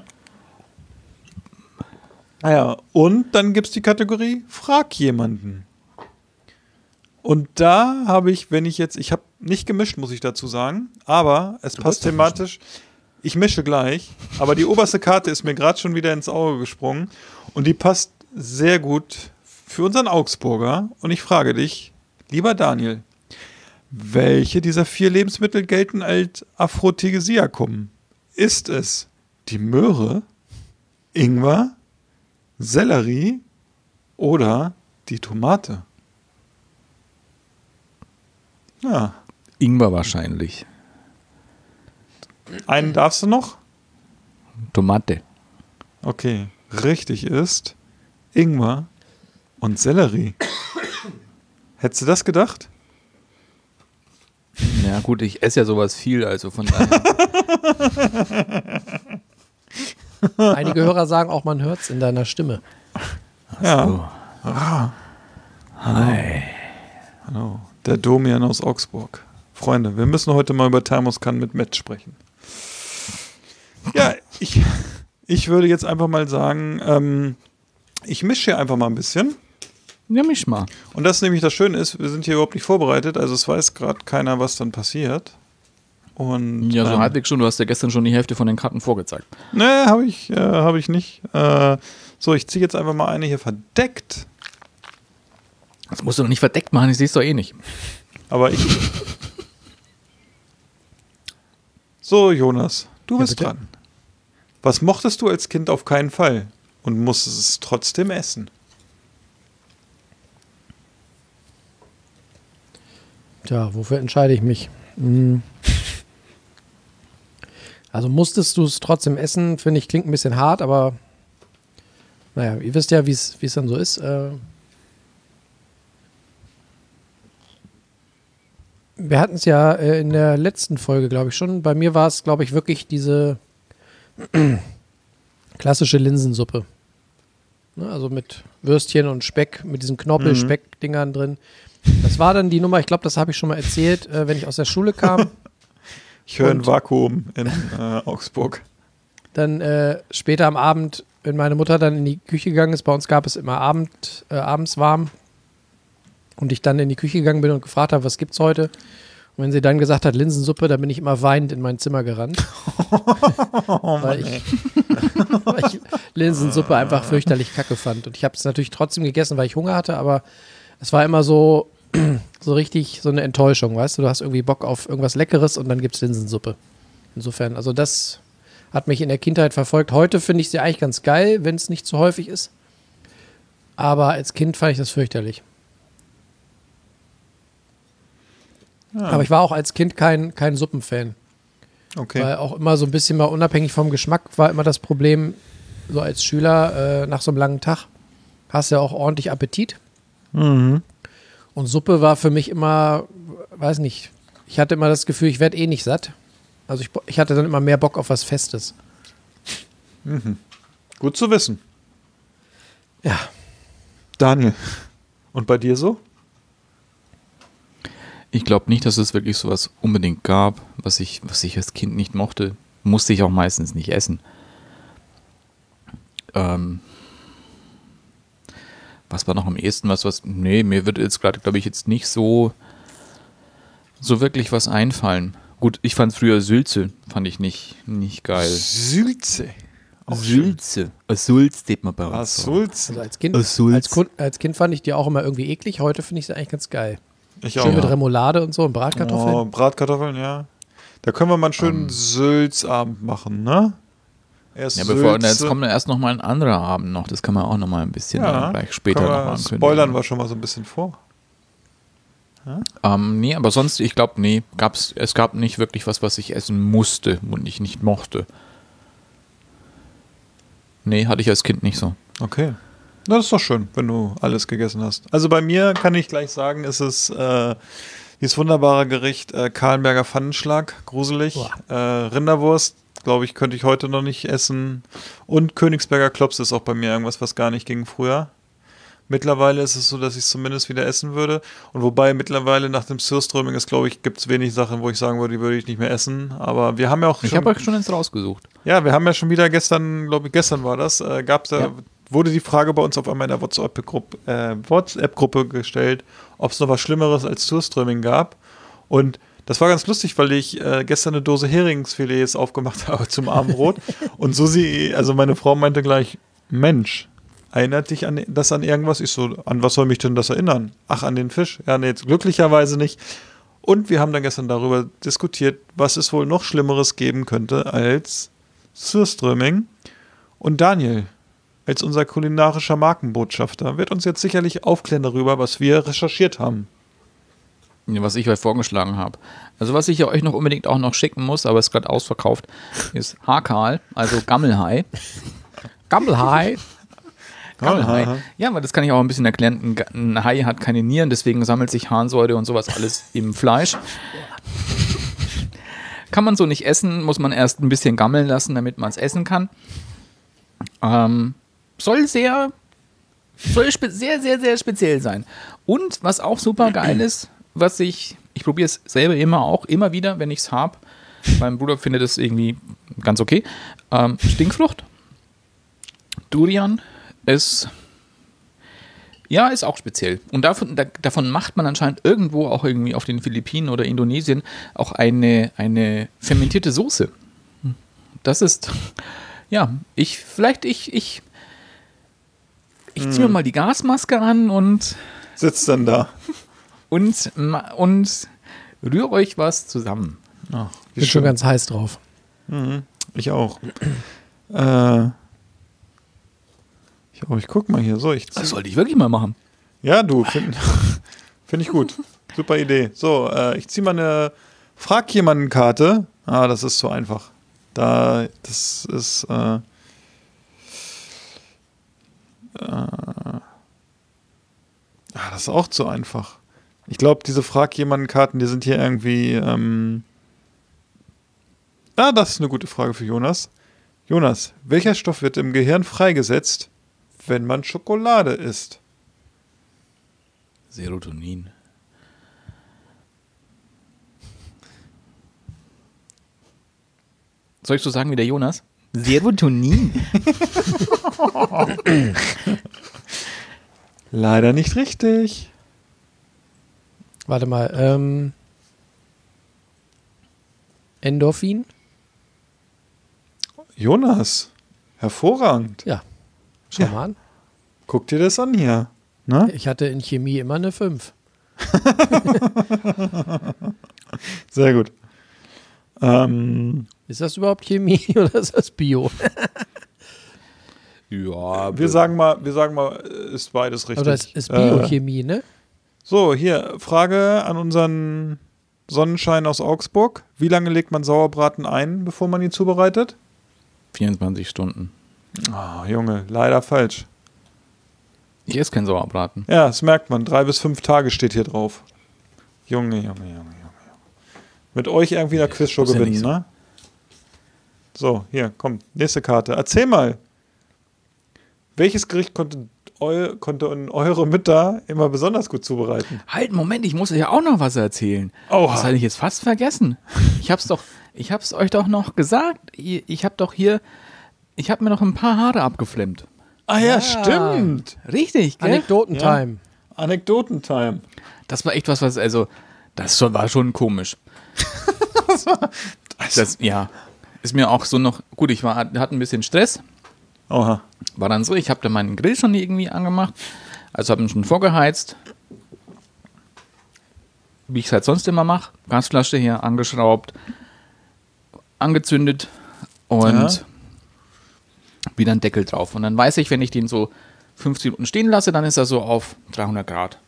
[SPEAKER 7] Ah ja, und dann gibt es die Kategorie Frag jemanden. Und da habe ich, wenn ich jetzt, ich habe nicht gemischt, muss ich dazu sagen, aber es passt thematisch. Ich mische gleich, aber die oberste Karte ist mir gerade schon wieder ins Auge gesprungen und die passt sehr gut für unseren Augsburger. Und ich frage dich, lieber Daniel, welche dieser vier Lebensmittel gelten als Aphrodisiakum? Ist es die Möhre, Ingwer, Sellerie oder die Tomate? Ja.
[SPEAKER 8] Ingwer wahrscheinlich.
[SPEAKER 7] Einen darfst du noch?
[SPEAKER 8] Tomate.
[SPEAKER 7] Okay, richtig ist Ingwer und Sellerie. Hättest du das gedacht?
[SPEAKER 8] Ja gut, ich esse ja sowas viel, also von daher.
[SPEAKER 9] Einige Hörer sagen auch, man hört es in deiner Stimme.
[SPEAKER 7] Ja.
[SPEAKER 8] So.
[SPEAKER 7] Ah.
[SPEAKER 8] Hi.
[SPEAKER 7] Hallo, der Domian aus Augsburg. Freunde, wir müssen heute mal über Thermoskannen mit Met sprechen. Ja, ich, ich würde jetzt einfach mal sagen, ähm, ich mische hier einfach mal ein bisschen.
[SPEAKER 8] Ja, misch mal.
[SPEAKER 7] Und das nämlich das Schöne ist, wir sind hier überhaupt nicht vorbereitet, also es weiß gerade keiner, was dann passiert. Und,
[SPEAKER 8] Ja, so
[SPEAKER 7] ähm,
[SPEAKER 8] halbwegs schon. Du hast ja gestern schon die Hälfte von den Karten vorgezeigt.
[SPEAKER 7] Nee, habe ich, äh, hab ich nicht. Äh, so, ich ziehe jetzt einfach mal eine hier verdeckt.
[SPEAKER 8] Das musst du doch nicht verdeckt machen, ich sehe es doch eh nicht.
[SPEAKER 7] Aber ich... So, Jonas, du bist
[SPEAKER 9] bitte?
[SPEAKER 7] dran. Was mochtest du als Kind auf keinen Fall und musstest es trotzdem essen?
[SPEAKER 9] Tja, wofür entscheide ich mich? Hm. Also musstest du es trotzdem essen, finde ich, klingt ein bisschen hart, aber naja, ihr wisst ja, wie es dann so ist. Äh, wir hatten es ja äh, in der letzten Folge, glaube ich, schon. Bei mir war es, glaube ich, wirklich diese klassische Linsensuppe. Ne, also mit Würstchen und Speck, mit diesen Knorpel-Speck-Dingern drin. Das war dann die Nummer, ich glaube, das habe ich schon mal erzählt, äh, wenn ich aus der Schule kam.
[SPEAKER 7] Ich höre ein
[SPEAKER 9] Und-
[SPEAKER 7] Vakuum in äh, Augsburg.
[SPEAKER 9] Dann äh, später am Abend, wenn meine Mutter dann in die Küche gegangen ist, bei uns gab es immer Abend, äh, abends warm, und ich dann in die Küche gegangen bin und gefragt habe, was gibt's heute? Und wenn sie dann gesagt hat, Linsensuppe, dann bin ich immer weinend in mein Zimmer gerannt. weil, ich, weil ich Linsensuppe einfach fürchterlich kacke fand. Und ich habe es natürlich trotzdem gegessen, weil ich Hunger hatte, aber es war immer so, so richtig so eine Enttäuschung, weißt du? Du hast irgendwie Bock auf irgendwas Leckeres und dann gibt's Linsensuppe. Insofern, also das hat mich in der Kindheit verfolgt. Heute finde ich sie eigentlich ganz geil, wenn es nicht zu häufig ist. Aber als Kind fand ich das fürchterlich.
[SPEAKER 7] Ja,
[SPEAKER 9] Aber ich war auch als Kind kein, kein Suppenfan.
[SPEAKER 7] okay.
[SPEAKER 9] Weil auch immer so ein bisschen mal unabhängig vom Geschmack war immer das Problem, so als Schüler äh, nach so einem langen Tag hast du ja auch ordentlich Appetit.
[SPEAKER 7] Mhm.
[SPEAKER 9] Und Suppe war für mich immer, weiß nicht, ich hatte immer das Gefühl, ich werde eh nicht satt. Also ich, ich hatte dann immer mehr Bock auf was Festes.
[SPEAKER 7] Gut zu wissen.
[SPEAKER 9] Ja.
[SPEAKER 7] Daniel, und bei dir so?
[SPEAKER 8] Ich glaube nicht, dass es wirklich sowas unbedingt gab, was ich, was ich als Kind nicht mochte. Musste ich auch meistens nicht essen. Ähm, was war noch am ehesten was, was, nee, mir wird jetzt gerade, glaube ich, jetzt nicht so, so wirklich was einfallen. Gut, ich fand früher Sülze, fand ich nicht, nicht geil.
[SPEAKER 7] Sülze. Auch schön.
[SPEAKER 8] Sülze. Sülze steht man bei uns.
[SPEAKER 7] Ah,
[SPEAKER 8] so.
[SPEAKER 7] Sulz.
[SPEAKER 9] Also als Kind,
[SPEAKER 8] Äh, Sulz.
[SPEAKER 9] als, Kun- als Kind fand ich die auch immer irgendwie eklig. Heute finde ich sie eigentlich ganz geil.
[SPEAKER 7] Ich
[SPEAKER 9] Schön
[SPEAKER 7] auch.
[SPEAKER 9] mit Remoulade und so und Bratkartoffeln.
[SPEAKER 7] Oh, Bratkartoffeln, ja. Da können wir mal einen schönen
[SPEAKER 8] Ähm.
[SPEAKER 7] Sülzabend machen, ne? Erst
[SPEAKER 8] Ja, bevor,
[SPEAKER 7] Sülze.
[SPEAKER 8] jetzt kommt dann erst noch mal ein anderer Abend noch. Das kann man auch noch mal ein bisschen
[SPEAKER 7] ja,
[SPEAKER 8] dann gleich später
[SPEAKER 7] können
[SPEAKER 8] noch
[SPEAKER 7] wir,
[SPEAKER 8] mal ankündigen.
[SPEAKER 7] spoilern wir schon mal so ein bisschen vor.
[SPEAKER 8] Ähm, nee, aber sonst, ich glaube, nee, gab's, es gab nicht wirklich was, was ich essen musste und ich nicht mochte. Nee, hatte ich als Kind nicht so.
[SPEAKER 7] Okay. Na, das ist doch schön, wenn du alles gegessen hast. Also bei mir kann ich gleich sagen, ist es äh, dieses wunderbare Gericht äh, Kahlenberger Pfannenschlag, gruselig. Äh, Rinderwurst, glaube ich, könnte ich heute noch nicht essen. Und Königsberger Klops ist auch bei mir irgendwas, was gar nicht ging früher. Mittlerweile ist es so, dass ich es zumindest wieder essen würde. Und wobei mittlerweile nach dem Surströmming ist, glaube ich, gibt es wenig Sachen, wo ich sagen würde, die würde ich nicht mehr essen. Aber wir haben ja auch
[SPEAKER 8] Ich
[SPEAKER 7] schon,
[SPEAKER 8] habe euch schon eins rausgesucht.
[SPEAKER 7] ja, wir haben ja schon wieder gestern, glaube ich, gestern war das, äh, gab's da,
[SPEAKER 8] Ja.
[SPEAKER 7] wurde die Frage bei uns auf einmal in der WhatsApp-Gruppe äh, WhatsApp-Gruppe gestellt, ob es noch was Schlimmeres als Surströmming gab. Und das war ganz lustig, weil ich äh, gestern eine Dose Heringsfilets aufgemacht habe zum Abendbrot. Und Susi, also meine Frau, meinte gleich, Mensch, erinnert dich an das an irgendwas? Ich so, an was soll mich denn das erinnern? Ach, an den Fisch? Ja, nee, glücklicherweise nicht. Und wir haben dann gestern darüber diskutiert, was es wohl noch Schlimmeres geben könnte als Surströmming. Und Daniel, als unser kulinarischer Markenbotschafter, wird uns jetzt sicherlich aufklären darüber, was wir recherchiert haben.
[SPEAKER 8] Ja, was ich euch vorgeschlagen habe. Also was ich ja euch noch unbedingt auch noch schicken muss, aber ist gerade ausverkauft, ist Hakal, also Gammelhai.
[SPEAKER 9] Gammelhai.
[SPEAKER 8] Gammelhai. Ja, aber das kann ich auch ein bisschen erklären. Ein, Ga- ein Hai hat keine Nieren, deswegen sammelt sich Harnsäure und sowas alles im Fleisch. Kann man so nicht essen, muss man erst ein bisschen gammeln lassen, damit man es essen kann. Ähm, soll sehr, soll spe- sehr, sehr, sehr speziell sein. Und was auch super geil ist, was ich, ich probiere es selber immer auch, immer wieder, wenn ich es habe. Mein Bruder findet es irgendwie ganz okay. Ähm, Stinkfrucht. Durian ist, ja, ist auch speziell. Und davon, da, davon macht man anscheinend irgendwo auch irgendwie auf den Philippinen oder Indonesien auch eine, eine fermentierte Soße. Das ist, ja, ich, vielleicht ich, ich, ich ziehe mir mal die Gasmaske an und
[SPEAKER 7] Sitzt dann da.
[SPEAKER 8] und, ma- und rühre euch was zusammen.
[SPEAKER 7] Ach, wie
[SPEAKER 9] Bin schon
[SPEAKER 7] schön.
[SPEAKER 9] ganz heiß drauf.
[SPEAKER 7] Ich auch. äh, ich, auch, ich guck mal hier. So, ich
[SPEAKER 8] Das sollte ich wirklich mal machen.
[SPEAKER 7] Ja, du, finde find ich gut. Super Idee. So, äh, ich ziehe mal eine Frag jemanden Karte. Ah, das ist zu einfach. Da, das ist, äh, äh, ah, das ist auch zu einfach. Ich glaube, diese Frag jemanden Karten, die sind hier irgendwie, ähm, ah, das ist eine gute Frage für Jonas. Jonas, welcher Stoff wird im Gehirn freigesetzt, wenn man Schokolade isst?
[SPEAKER 8] Serotonin. Soll ich so sagen wie der Jonas? Serotonin.
[SPEAKER 7] Leider nicht richtig.
[SPEAKER 9] Warte mal, ähm, Endorphin?
[SPEAKER 7] Jonas, hervorragend.
[SPEAKER 9] Ja. Schau
[SPEAKER 7] Ja.
[SPEAKER 9] mal an.
[SPEAKER 7] Guck dir das an hier. Ne?
[SPEAKER 9] Ich hatte in Chemie immer eine fünf.
[SPEAKER 7] Sehr gut. Ähm,
[SPEAKER 9] Ist das überhaupt Chemie oder ist das Bio?
[SPEAKER 8] Ja,
[SPEAKER 7] wir sagen mal, wir sagen mal, ist beides richtig.
[SPEAKER 9] Oder ist, ist
[SPEAKER 7] Äh,
[SPEAKER 9] Biochemie, ne?
[SPEAKER 7] so, hier, Frage an unseren Sonnenschein aus Augsburg. Wie lange legt man Sauerbraten ein, bevor man ihn zubereitet?
[SPEAKER 8] vierundzwanzig Stunden.
[SPEAKER 7] Ah, Junge, leider falsch.
[SPEAKER 8] Ich esse keinen Sauerbraten.
[SPEAKER 7] Ja, das merkt man. Drei bis fünf Tage steht hier drauf. Junge, Junge, Junge, Junge. Junge. Mit euch irgendwie in der Quizshow
[SPEAKER 8] ist ja
[SPEAKER 7] gewinnen,
[SPEAKER 8] nicht so.
[SPEAKER 7] ne? So, hier, komm, nächste Karte. Erzähl mal. Welches Gericht konnte, eu, konnte eure Mütter immer besonders gut zubereiten?
[SPEAKER 8] Halt, Moment, ich muss euch ja auch noch was erzählen.
[SPEAKER 7] Oha.
[SPEAKER 8] Das hatte ich jetzt fast vergessen. Ich hab's doch, ich hab's euch doch noch gesagt. Ich, ich hab doch hier, ich hab mir noch ein paar Haare abgeflemmt.
[SPEAKER 7] Ah ja, stimmt.
[SPEAKER 8] Richtig, gell?
[SPEAKER 9] Anekdotentime.
[SPEAKER 7] Anekdotentime.
[SPEAKER 8] Das war echt was, was, also, das schon, war schon komisch. Das, ja, ist mir auch so noch, gut, ich war, hatte ein bisschen Stress.
[SPEAKER 7] Oha.
[SPEAKER 8] War dann so, ich habe dann meinen Grill schon irgendwie angemacht, also habe ihn schon vorgeheizt, wie ich es halt sonst immer mache, Gasflasche hier angeschraubt, angezündet und
[SPEAKER 7] Ja.
[SPEAKER 8] wieder einen Deckel drauf. Und dann weiß ich, wenn ich den so fünfzehn Minuten stehen lasse, dann ist er so auf dreihundert Grad.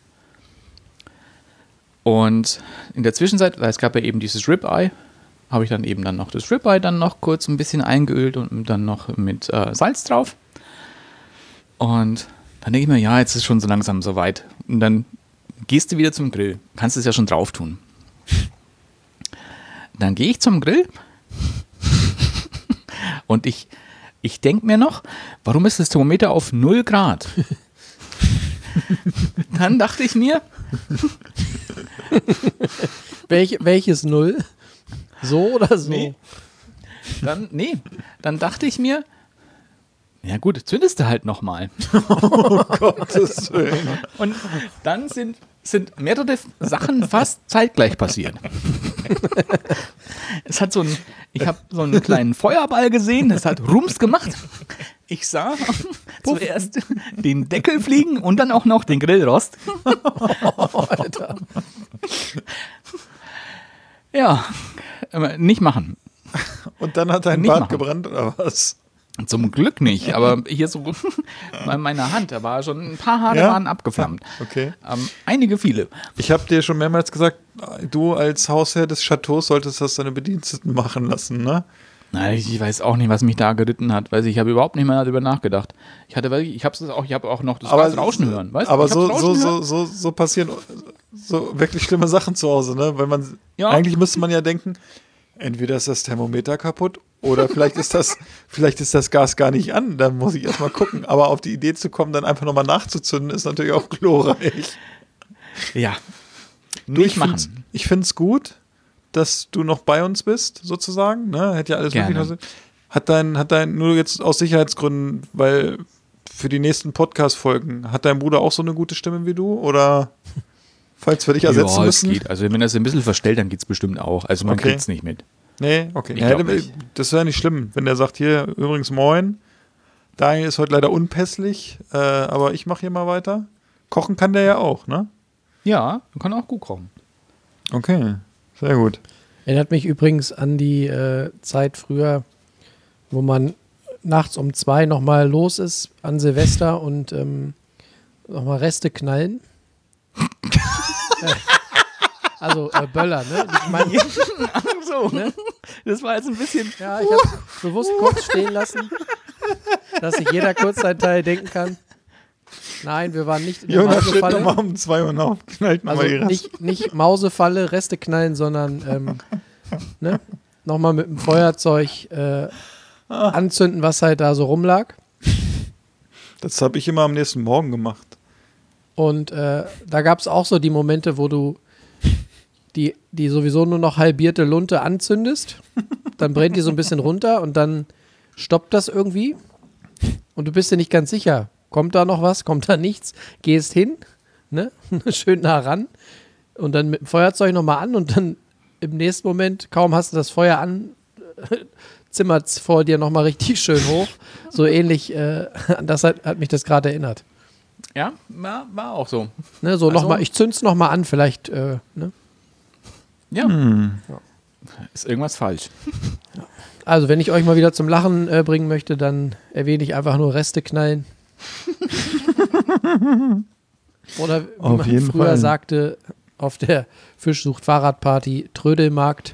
[SPEAKER 8] Und in der Zwischenzeit, weil es gab ja eben dieses Ribeye, habe ich dann eben dann noch das Ribeye dann noch kurz ein bisschen eingeölt und dann noch mit äh, Salz drauf. Und dann denke ich mir, ja, jetzt ist schon so langsam soweit. Und dann gehst du wieder zum Grill. Kannst es ja schon drauf tun. Dann gehe ich zum Grill und ich, ich denke mir noch, warum ist das Thermometer auf null Grad? Dann dachte ich mir,
[SPEAKER 9] Welch, welches Null? So oder so?
[SPEAKER 8] Nee. Dann, nee, dann dachte ich mir, ja gut, zündest du halt nochmal.
[SPEAKER 7] Gottes Willen.
[SPEAKER 8] Und dann sind, sind mehrere Sachen fast zeitgleich passiert. Es hat so ein, ich habe so einen kleinen Feuerball gesehen, das hat Rums gemacht. Ich sah, zuerst den Deckel fliegen und dann auch noch den Grillrost.
[SPEAKER 9] Alter.
[SPEAKER 8] Ja, aber nicht machen.
[SPEAKER 7] Und dann hat dein
[SPEAKER 8] Nicht
[SPEAKER 7] Bart
[SPEAKER 8] machen.
[SPEAKER 7] gebrannt oder was?
[SPEAKER 8] Zum Glück nicht, aber hier so bei meiner Hand, da war schon ein paar Haare
[SPEAKER 7] Ja?
[SPEAKER 8] waren abgeflammt.
[SPEAKER 7] Okay.
[SPEAKER 8] Ähm, einige, viele.
[SPEAKER 7] Ich habe dir schon mehrmals gesagt, du als Hausherr des Chateaus solltest das deine Bediensteten machen lassen, ne?
[SPEAKER 8] Nein, ich weiß auch nicht, was mich da geritten hat. Weiß ich, ich habe überhaupt nicht mehr darüber nachgedacht. Ich hatte, wirklich- ich habe es auch, ich habe auch noch das
[SPEAKER 7] Aber-
[SPEAKER 8] Gas Rauschen hören, weißt du?
[SPEAKER 7] Aber
[SPEAKER 8] Ich hab's
[SPEAKER 7] so, so,
[SPEAKER 8] Rauschen
[SPEAKER 7] so,
[SPEAKER 8] hören.
[SPEAKER 7] so, so passieren so wirklich schlimme Sachen zu Hause, ne? Weil man,
[SPEAKER 8] Ja.
[SPEAKER 7] eigentlich müsste man ja denken, entweder ist das Thermometer kaputt oder vielleicht ist das, vielleicht ist das Gas gar nicht an. Da muss ich erstmal gucken. Aber auf die Idee zu kommen, dann einfach nochmal nachzuzünden, ist natürlich auch glorreich.
[SPEAKER 8] Ja.
[SPEAKER 7] Du,
[SPEAKER 8] Nicht
[SPEAKER 7] ich
[SPEAKER 8] machen.
[SPEAKER 7] find's, ich find's gut, dass du noch bei uns bist, sozusagen. Ne? Hätte ja alles
[SPEAKER 8] Gerne.
[SPEAKER 7] möglich sein. Hat dein, hat dein, nur jetzt aus Sicherheitsgründen, weil für die nächsten Podcast-Folgen, hat dein Bruder auch so eine gute Stimme wie du? Oder falls wir dich ersetzen
[SPEAKER 8] Ja, es
[SPEAKER 7] müssen?
[SPEAKER 8] geht. Also wenn das ein bisschen verstellt, dann geht es bestimmt auch. Also man
[SPEAKER 7] Okay.
[SPEAKER 8] kriegt es nicht mit.
[SPEAKER 7] Nee, okay.
[SPEAKER 8] Ich
[SPEAKER 7] Ja,
[SPEAKER 8] glaub
[SPEAKER 7] hätte-
[SPEAKER 8] nicht.
[SPEAKER 7] Das wäre nicht schlimm, wenn der sagt, hier, übrigens, moin. Daniel ist heute leider unpässlich, äh, aber ich mache hier mal weiter. Kochen kann der ja auch, ne?
[SPEAKER 8] Ja, man kann auch gut kochen.
[SPEAKER 7] Okay, sehr gut.
[SPEAKER 9] Erinnert mich übrigens an die äh, Zeit früher, wo man nachts um zwei nochmal los ist an Silvester und ähm, nochmal Reste knallen. äh, also äh, Böller, ne? Ich mein,
[SPEAKER 8] So, ne? Das war jetzt ein bisschen.
[SPEAKER 9] ja, ich habe bewusst kurz stehen lassen, dass sich jeder kurz seinen Teil denken kann. Nein, wir waren nicht in der
[SPEAKER 7] Jonas steht
[SPEAKER 9] Mausefalle.
[SPEAKER 7] nochmal um zwei Uhr auf, knallt nochmal
[SPEAKER 9] Also
[SPEAKER 7] die Reste.
[SPEAKER 9] nicht, nicht Mausefalle, Reste knallen, sondern ähm, ne? nochmal mit dem Feuerzeug äh, anzünden, was halt da so rumlag.
[SPEAKER 7] Das habe ich immer am nächsten Morgen gemacht.
[SPEAKER 9] Und äh, da gab es auch so die Momente, wo du die, die sowieso nur noch halbierte Lunte anzündest. Dann brennt die so ein bisschen runter und dann stoppt das irgendwie. Und du bist dir nicht ganz sicher. Kommt da noch was? Kommt da nichts? Gehst hin, ne? Schön nah ran und dann mit dem Feuerzeug nochmal an und dann im nächsten Moment, kaum hast du das Feuer an, zimmert es vor dir nochmal richtig schön hoch. So ähnlich, äh, an das hat, hat mich das gerade erinnert.
[SPEAKER 8] Ja, war, war auch so.
[SPEAKER 9] Ne, so
[SPEAKER 8] Also-
[SPEAKER 9] nochmal, ich zünd's nochmal an, vielleicht, äh, ne?
[SPEAKER 8] Ja. Ist irgendwas falsch.
[SPEAKER 9] Also, wenn ich euch mal wieder zum Lachen äh, bringen möchte, dann erwähne ich einfach nur Reste knallen. Oder wie
[SPEAKER 7] Auf
[SPEAKER 9] man
[SPEAKER 7] jeden
[SPEAKER 9] früher
[SPEAKER 7] Fall.
[SPEAKER 9] sagte, auf der Fischsucht-Fahrradparty, Trödelmarkt.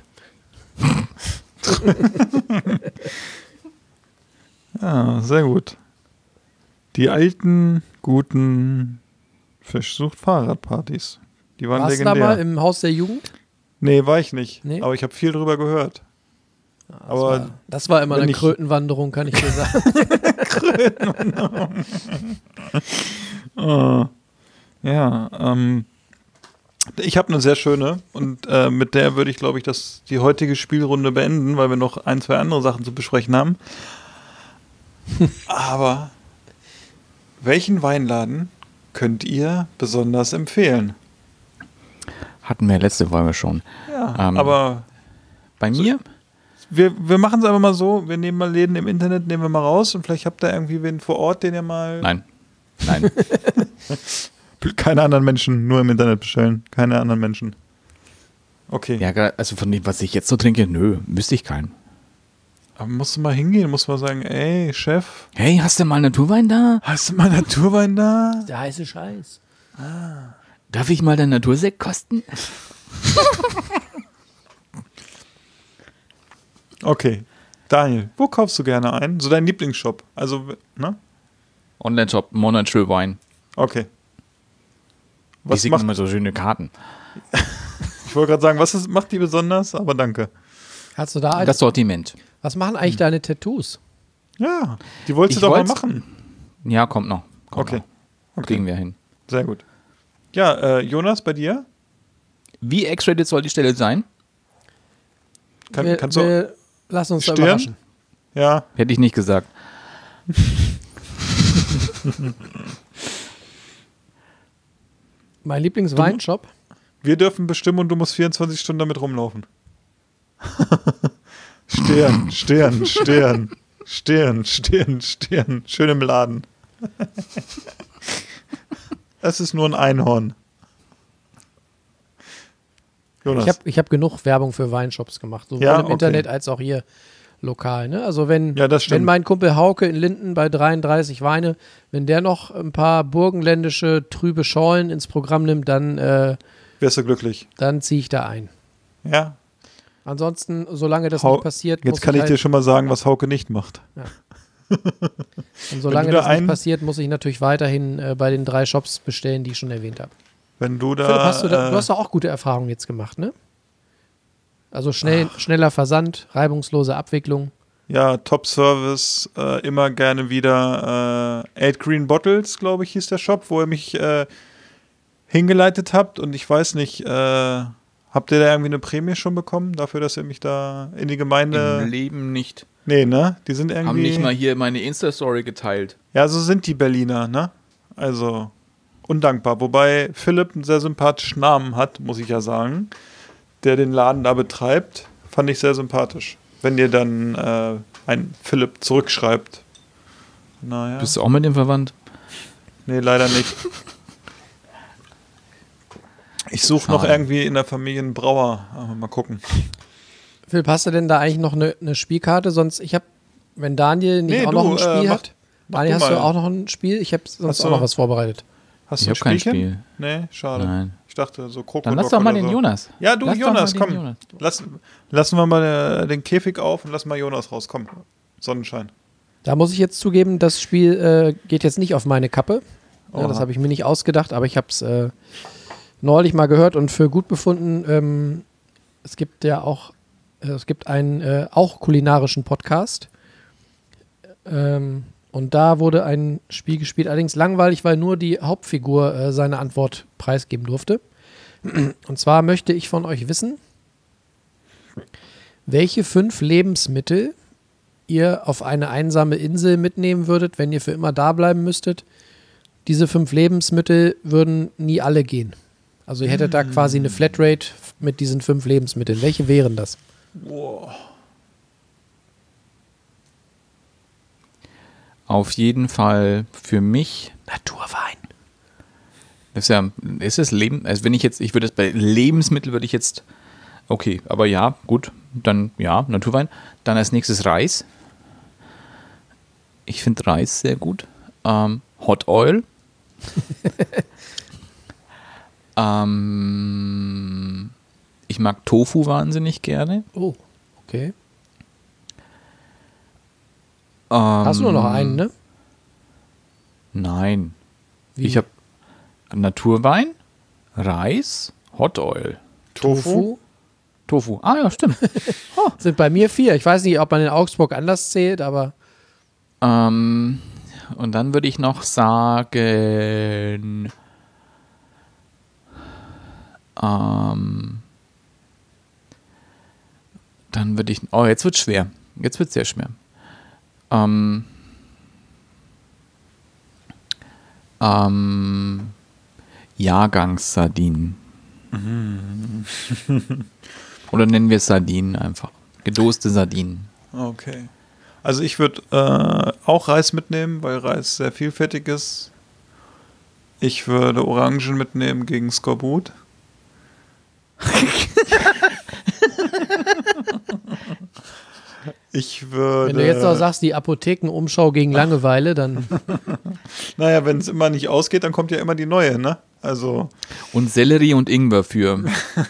[SPEAKER 7] Ja, sehr gut. Die alten, guten Fischsucht-Fahrradpartys. Die waren
[SPEAKER 9] Warst du da
[SPEAKER 7] legendär.
[SPEAKER 9] mal im Haus der Jugend?
[SPEAKER 7] Nee, war ich nicht.
[SPEAKER 9] Nee?
[SPEAKER 7] Aber ich habe viel drüber gehört.
[SPEAKER 9] Das
[SPEAKER 7] Aber
[SPEAKER 9] war, das war immer
[SPEAKER 7] wenn
[SPEAKER 9] eine
[SPEAKER 7] ich-
[SPEAKER 9] Krötenwanderung, kann ich dir sagen.
[SPEAKER 7] Oh. Ja, ähm, ich habe eine sehr schöne und äh, mit der würde ich, glaube ich, das, die heutige Spielrunde beenden, weil wir noch ein, zwei andere Sachen zu besprechen haben. Aber welchen Weinladen könnt ihr besonders empfehlen?
[SPEAKER 8] Hatten wir letzte Folge schon.
[SPEAKER 7] Ja,
[SPEAKER 8] Ähm,
[SPEAKER 7] aber
[SPEAKER 8] Bei mir?
[SPEAKER 7] wir, wir machen es einfach mal so, wir nehmen mal Läden im Internet, nehmen wir mal raus und vielleicht habt ihr irgendwie wen vor Ort, den ihr mal...
[SPEAKER 8] Nein. Nein.
[SPEAKER 7] Keine anderen Menschen, nur im Internet bestellen. Keine anderen Menschen. Okay.
[SPEAKER 8] Ja, gra- also von dem, was ich jetzt so trinke, nö, wüsste ich keinen.
[SPEAKER 7] Aber musst du mal hingehen, musst mal sagen, ey, Chef,
[SPEAKER 8] Hey, hast du mal Naturwein da?
[SPEAKER 7] hast du mal Naturwein da?
[SPEAKER 9] Der heiße Scheiß.
[SPEAKER 8] Darf ich mal deinen Natursekt kosten?
[SPEAKER 7] Okay. Daniel, wo kaufst du gerne ein? So dein Lieblingsshop. Also, ne?
[SPEAKER 8] Online-Shop, Monatsschul Wein.
[SPEAKER 7] Okay.
[SPEAKER 8] Die
[SPEAKER 7] Was
[SPEAKER 8] schicken
[SPEAKER 7] macht,
[SPEAKER 8] immer so schöne Karten.
[SPEAKER 7] ich wollte gerade sagen, was ist, macht die besonders? Aber danke.
[SPEAKER 9] Hast du da ein,
[SPEAKER 8] Das Sortiment.
[SPEAKER 9] was machen eigentlich deine Tattoos?
[SPEAKER 7] Ja, die wolltest
[SPEAKER 8] Ich
[SPEAKER 7] du doch mal
[SPEAKER 8] wollt's-
[SPEAKER 7] machen.
[SPEAKER 8] Ja, kommt noch. Kommt
[SPEAKER 7] Okay.
[SPEAKER 8] noch. Kriegen wir hin.
[SPEAKER 7] Sehr gut. Ja, äh, Jonas, bei dir?
[SPEAKER 8] Wie X-rated soll die Stelle sein?
[SPEAKER 7] Kann,
[SPEAKER 9] wir,
[SPEAKER 7] kannst du.
[SPEAKER 9] wir lassen uns da
[SPEAKER 7] Stirn?
[SPEAKER 9] überraschen.
[SPEAKER 7] Ja,
[SPEAKER 8] Hätte ich nicht gesagt.
[SPEAKER 9] Mein Lieblingsweinshop?
[SPEAKER 7] wir dürfen bestimmen und du musst vierundzwanzig Stunden damit rumlaufen. Stern, Stern, Stern, Stern, Stern, Stern. Schön im Laden. Es ist nur ein Einhorn. Jonas.
[SPEAKER 9] Ich habe ich hab genug Werbung für Weinshops gemacht, sowohl
[SPEAKER 7] Ja,
[SPEAKER 9] im
[SPEAKER 7] okay.
[SPEAKER 9] Internet als auch hier lokal. Ne? Also wenn,
[SPEAKER 7] Ja, das stimmt.
[SPEAKER 9] wenn mein Kumpel Hauke in Linden bei dreiunddreißig Weine, wenn der noch ein paar burgenländische trübe Schollen ins Programm nimmt, dann, äh,
[SPEAKER 7] Wärst du glücklich?
[SPEAKER 9] dann ziehe ich da ein.
[SPEAKER 7] Ja.
[SPEAKER 9] Ansonsten, solange das
[SPEAKER 7] Hau-
[SPEAKER 9] nicht passiert,
[SPEAKER 7] Jetzt
[SPEAKER 9] muss
[SPEAKER 7] kann ich
[SPEAKER 9] halt,
[SPEAKER 7] dir schon mal sagen, was Hauke nicht macht.
[SPEAKER 9] und solange
[SPEAKER 7] wenn du
[SPEAKER 9] das
[SPEAKER 7] da
[SPEAKER 9] nicht
[SPEAKER 7] ein-
[SPEAKER 9] passiert, muss ich natürlich weiterhin äh, bei den drei Shops bestellen, die ich schon erwähnt habe.
[SPEAKER 7] Wenn du da.
[SPEAKER 9] Philipp, hast du, da,
[SPEAKER 7] äh,
[SPEAKER 9] du hast doch auch gute Erfahrungen jetzt gemacht, ne? Also schnell, schneller Versand, reibungslose Abwicklung.
[SPEAKER 7] Ja, Top-Service, äh, immer gerne wieder äh, Eight Green Bottles, glaube ich, hieß der Shop, wo ihr mich äh, hingeleitet habt. Und ich weiß nicht, äh, habt ihr da irgendwie eine Prämie schon bekommen, dafür, dass ihr mich da in die Gemeinde...
[SPEAKER 8] Im Leben nicht.
[SPEAKER 7] Nee, ne? Die sind irgendwie...
[SPEAKER 8] Haben nicht mal hier meine Insta-Story geteilt.
[SPEAKER 7] Ja, so sind die Berliner, ne? Also, undankbar. Wobei Philipp einen sehr sympathischen Namen hat, muss ich ja sagen, der den Laden da betreibt. Fand ich sehr sympathisch. Wenn ihr dann äh, ein Philipp zurückschreibt. Naja.
[SPEAKER 8] Bist du auch mit dem verwandt?
[SPEAKER 7] Nee, leider nicht. Ich suche noch
[SPEAKER 8] Schade.
[SPEAKER 7] irgendwie in der Familie einen Brauer. Aber mal gucken.
[SPEAKER 9] Philipp, hast du denn da eigentlich noch eine, eine Spielkarte? Sonst, ich habe, wenn Daniel nicht
[SPEAKER 7] Nee,
[SPEAKER 9] auch
[SPEAKER 7] du,
[SPEAKER 9] noch ein Spiel
[SPEAKER 7] äh, mach-
[SPEAKER 9] hat.
[SPEAKER 7] mach
[SPEAKER 9] Daniel,
[SPEAKER 7] du
[SPEAKER 9] hast du
[SPEAKER 7] mal.
[SPEAKER 9] auch noch ein Spiel? Ich habe sonst
[SPEAKER 7] Hast
[SPEAKER 9] auch
[SPEAKER 7] du-
[SPEAKER 9] noch was vorbereitet.
[SPEAKER 7] Hast
[SPEAKER 8] Ich
[SPEAKER 7] du ein
[SPEAKER 8] hab kein
[SPEAKER 7] Spielchen?
[SPEAKER 8] Spiel.
[SPEAKER 7] Nee, schade.
[SPEAKER 8] Nein.
[SPEAKER 7] Ich dachte so Krokodok
[SPEAKER 8] Dann lass doch mal
[SPEAKER 7] oder
[SPEAKER 8] den
[SPEAKER 7] so.
[SPEAKER 8] Jonas.
[SPEAKER 7] Ja, du
[SPEAKER 8] Lass doch
[SPEAKER 7] Jonas,
[SPEAKER 8] mal den
[SPEAKER 7] komm.
[SPEAKER 8] Jonas.
[SPEAKER 7] Lass, lassen wir mal äh, den Käfig auf und lassen mal Jonas raus. Komm, Sonnenschein.
[SPEAKER 9] Da muss ich jetzt zugeben, das Spiel äh, geht jetzt nicht auf meine Kappe. Ja,
[SPEAKER 7] Oha.
[SPEAKER 9] das habe ich mir nicht ausgedacht, aber ich habe es äh, neulich mal gehört und für gut befunden. Ähm, es gibt ja auch, äh, es gibt einen äh, auch kulinarischen Podcast. Ähm, und da wurde ein Spiel gespielt, allerdings langweilig, weil nur die Hauptfigur äh, seine Antwort preisgeben durfte. Und zwar möchte ich von euch wissen, welche fünf Lebensmittel ihr auf eine einsame Insel mitnehmen würdet, wenn ihr für immer da bleiben müsstet. Diese fünf Lebensmittel würden nie alle gehen. Also ihr hättet da quasi eine Flatrate mit diesen fünf Lebensmitteln. Welche wären das?
[SPEAKER 7] Boah.
[SPEAKER 8] Auf jeden Fall für mich.
[SPEAKER 9] Naturwein.
[SPEAKER 8] Das ist ja, ist es Leben, also wenn ich jetzt, ich würde es bei Lebensmittel würde ich jetzt, okay, aber ja, gut, dann ja, Naturwein. Dann als nächstes Reis. Ich finde Reis sehr gut. Ähm, Hot Oil. ähm, ich mag Tofu wahnsinnig gerne.
[SPEAKER 9] Oh, okay.
[SPEAKER 8] Ähm,
[SPEAKER 9] Hast du nur noch einen, ne?
[SPEAKER 8] Nein.
[SPEAKER 9] Wie?
[SPEAKER 8] Ich habe Naturwein, Reis, Hot Oil.
[SPEAKER 9] Tofu.
[SPEAKER 8] Tofu. Ah ja, stimmt.
[SPEAKER 9] Sind bei mir vier. Ich weiß nicht, ob man in Augsburg anders zählt, aber
[SPEAKER 8] ähm, und dann würde ich noch sagen, ähm, dann würde ich, oh, jetzt wird schwer. Jetzt wird sehr schwer. Ähm, ähm, Jahrgangssardinen. Oder nennen wir es Sardinen einfach. Gedoste Sardinen.
[SPEAKER 7] Okay. Also ich würde äh, auch Reis mitnehmen, weil Reis sehr vielfältig ist. Ich würde Orangen mitnehmen gegen Skorbut. Ich würde...
[SPEAKER 9] wenn du jetzt noch sagst, die Apothekenumschau gegen Langeweile, dann
[SPEAKER 7] Naja, wenn es immer nicht ausgeht, dann kommt ja immer die neue, ne? Also...
[SPEAKER 8] Und Sellerie und Ingwer für.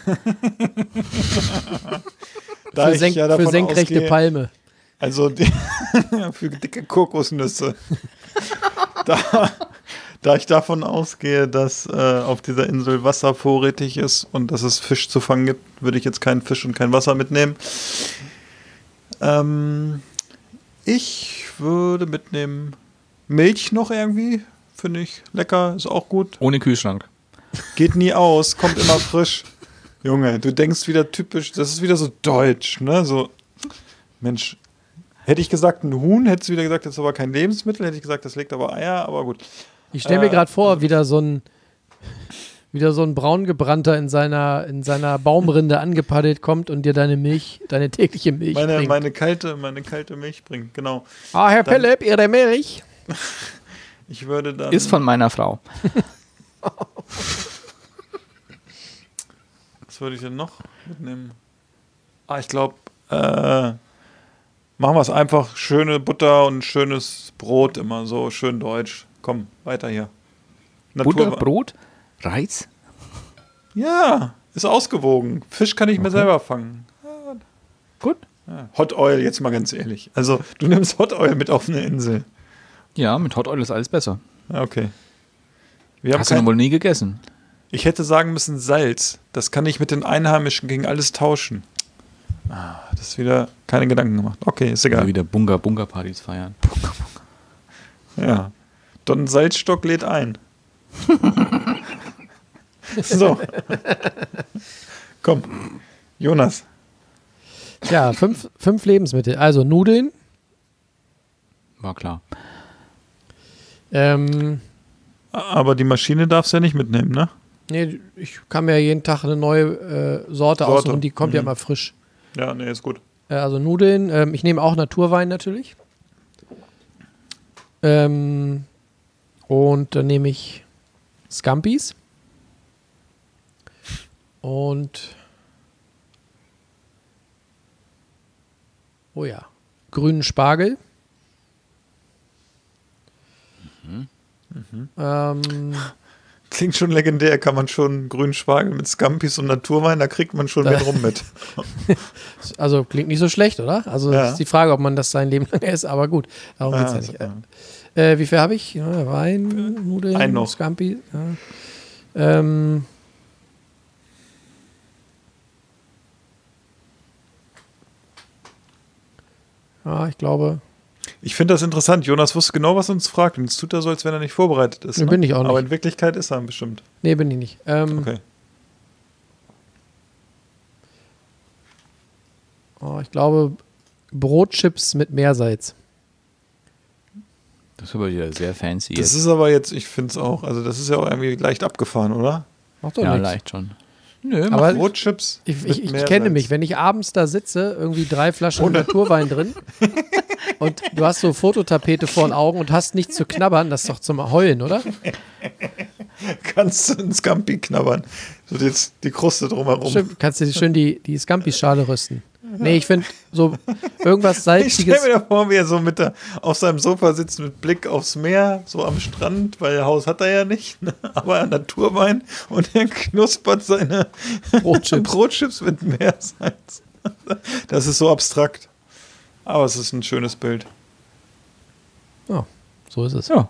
[SPEAKER 7] Da
[SPEAKER 9] für,
[SPEAKER 7] ich
[SPEAKER 9] senk
[SPEAKER 7] ja
[SPEAKER 9] für
[SPEAKER 7] davon
[SPEAKER 9] senkrechte
[SPEAKER 7] ausgehe-
[SPEAKER 9] Palme.
[SPEAKER 7] Also die, für dicke Kokosnüsse. da, da ich davon ausgehe, dass äh, auf dieser Insel Wasser vorrätig ist und dass es Fisch zu fangen gibt, würde ich jetzt keinen Fisch und kein Wasser mitnehmen. Ähm, ich würde mitnehmen Milch noch irgendwie. Finde ich lecker, ist auch gut.
[SPEAKER 8] Ohne Kühlschrank.
[SPEAKER 7] Geht nie aus, kommt immer frisch. Junge, du denkst wieder typisch, das ist wieder so deutsch, ne? So, Mensch, hätte ich gesagt ein Huhn, hättest du wieder gesagt, das ist aber kein Lebensmittel, hätte ich gesagt, das legt aber Eier, aber gut.
[SPEAKER 9] Ich stelle mir
[SPEAKER 7] Äh,
[SPEAKER 9] gerade vor, wieder so ein wieder so ein braungebrannter in seiner, in seiner Baumrinde angepaddelt kommt und dir deine Milch, deine tägliche Milch
[SPEAKER 7] Meine,
[SPEAKER 9] bringt.
[SPEAKER 7] meine, kalte, meine kalte Milch bringt, genau.
[SPEAKER 9] ah, Herr
[SPEAKER 7] dann-
[SPEAKER 9] Philipp, Ihre Milch.
[SPEAKER 7] Ich würde dann.
[SPEAKER 8] Ist von meiner Frau.
[SPEAKER 7] Was würde ich denn noch mitnehmen? Ah, ich glaube, äh, machen wir es einfach. Schöne Butter und schönes Brot immer so. Schön deutsch. Komm, weiter hier.
[SPEAKER 8] Butter, Brot, Reis?
[SPEAKER 7] Ja, ist ausgewogen. Fisch kann ich mir
[SPEAKER 8] Okay.
[SPEAKER 7] selber fangen.
[SPEAKER 8] Gut.
[SPEAKER 7] Ja. Hot Oil, jetzt mal ganz ehrlich. Also, du nimmst Hot Oil mit auf eine Insel.
[SPEAKER 8] Ja, mit Hot Oil ist alles besser.
[SPEAKER 7] Ja, okay. Wir haben
[SPEAKER 8] Hast du
[SPEAKER 7] kein,
[SPEAKER 8] noch wohl nie gegessen?
[SPEAKER 7] ich hätte sagen müssen Salz. Das kann ich mit den Einheimischen gegen alles tauschen. Ah, das ist wieder keine Gedanken gemacht. Okay, ist
[SPEAKER 8] Also
[SPEAKER 7] egal.
[SPEAKER 8] wieder Bunga-Bunga-Partys feiern.
[SPEAKER 7] Ja. Don Salzstock lädt ein. So. Komm. Jonas.
[SPEAKER 9] Ja, fünf, fünf Lebensmittel. Also Nudeln,
[SPEAKER 8] War klar.
[SPEAKER 9] ähm,
[SPEAKER 7] Aber die Maschine darfst du ja nicht mitnehmen, ne?
[SPEAKER 9] nee, ich kann mir jeden Tag eine neue äh, Sorte,
[SPEAKER 7] Sorte.
[SPEAKER 9] aussuchen, die kommt ja
[SPEAKER 7] Mhm.
[SPEAKER 9] immer frisch.
[SPEAKER 7] Ja, nee, ist gut.
[SPEAKER 9] Äh, also Nudeln, ähm, ich nehme auch Naturwein natürlich. Ähm, und dann nehme ich Scampis. Und oh ja, grünen Spargel. Ähm,
[SPEAKER 7] Klingt schon legendär, kann man schon grünen Spargel mit Scampis und Naturwein, da kriegt man schon
[SPEAKER 9] Da-
[SPEAKER 7] mit rum mit.
[SPEAKER 9] also klingt nicht so schlecht, oder? Also
[SPEAKER 7] Ja.
[SPEAKER 9] ist die Frage, ob man das sein Leben lang isst, aber gut, darum geht es ja
[SPEAKER 7] Ah,
[SPEAKER 9] nicht.
[SPEAKER 7] so,
[SPEAKER 9] Äh, wie viel habe ich? Ja, Wein, Nudeln,
[SPEAKER 7] Ein noch.
[SPEAKER 9] Scampi. Ja. Ähm, ja, ich glaube,
[SPEAKER 7] Ich finde das interessant. Jonas wusste genau, was er uns fragt. Und es tut er so, als wenn er nicht vorbereitet ist.
[SPEAKER 9] Nee,
[SPEAKER 7] Ne?
[SPEAKER 9] bin ich auch nicht.
[SPEAKER 7] Aber in Wirklichkeit ist er bestimmt.
[SPEAKER 9] nee, bin ich nicht. Ähm,
[SPEAKER 7] Okay.
[SPEAKER 9] oh, ich glaube, Brotchips mit Meersalz.
[SPEAKER 8] Das ist aber wieder sehr fancy
[SPEAKER 7] Das
[SPEAKER 8] jetzt.
[SPEAKER 7] ist aber jetzt, ich finde es auch, also das ist ja auch irgendwie leicht abgefahren, oder?
[SPEAKER 9] Macht doch
[SPEAKER 8] Ja,
[SPEAKER 9] nichts.
[SPEAKER 8] leicht schon. Nö,
[SPEAKER 9] Aber
[SPEAKER 7] Brotchips.
[SPEAKER 9] ich,
[SPEAKER 7] mit
[SPEAKER 9] ich, ich
[SPEAKER 7] Meersalz.
[SPEAKER 9] kenne mich, wenn ich abends da sitze, irgendwie drei Flaschen Naturwein drin und du hast so Fototapete vor den Augen und hast nichts zu knabbern, das ist doch zum Heulen, oder?
[SPEAKER 7] Kannst du einen Scampi knabbern. So jetzt die Kruste drumherum.
[SPEAKER 9] Stimmt, kannst du schön die, die Scampi-Schale rösten. Nee, ich finde so irgendwas
[SPEAKER 7] Ich stelle
[SPEAKER 9] Salziges.
[SPEAKER 7] mir da vor, wie er so mit der, auf seinem Sofa sitzt mit Blick aufs Meer, so am Strand, weil Haus hat er ja nicht, ne? Aber Naturwein und er knuspert seine
[SPEAKER 9] Brotchips.
[SPEAKER 7] Brotchips mit Meersalz. Das ist so abstrakt. Aber es ist ein schönes Bild.
[SPEAKER 9] Ja, so ist es.
[SPEAKER 8] Ja.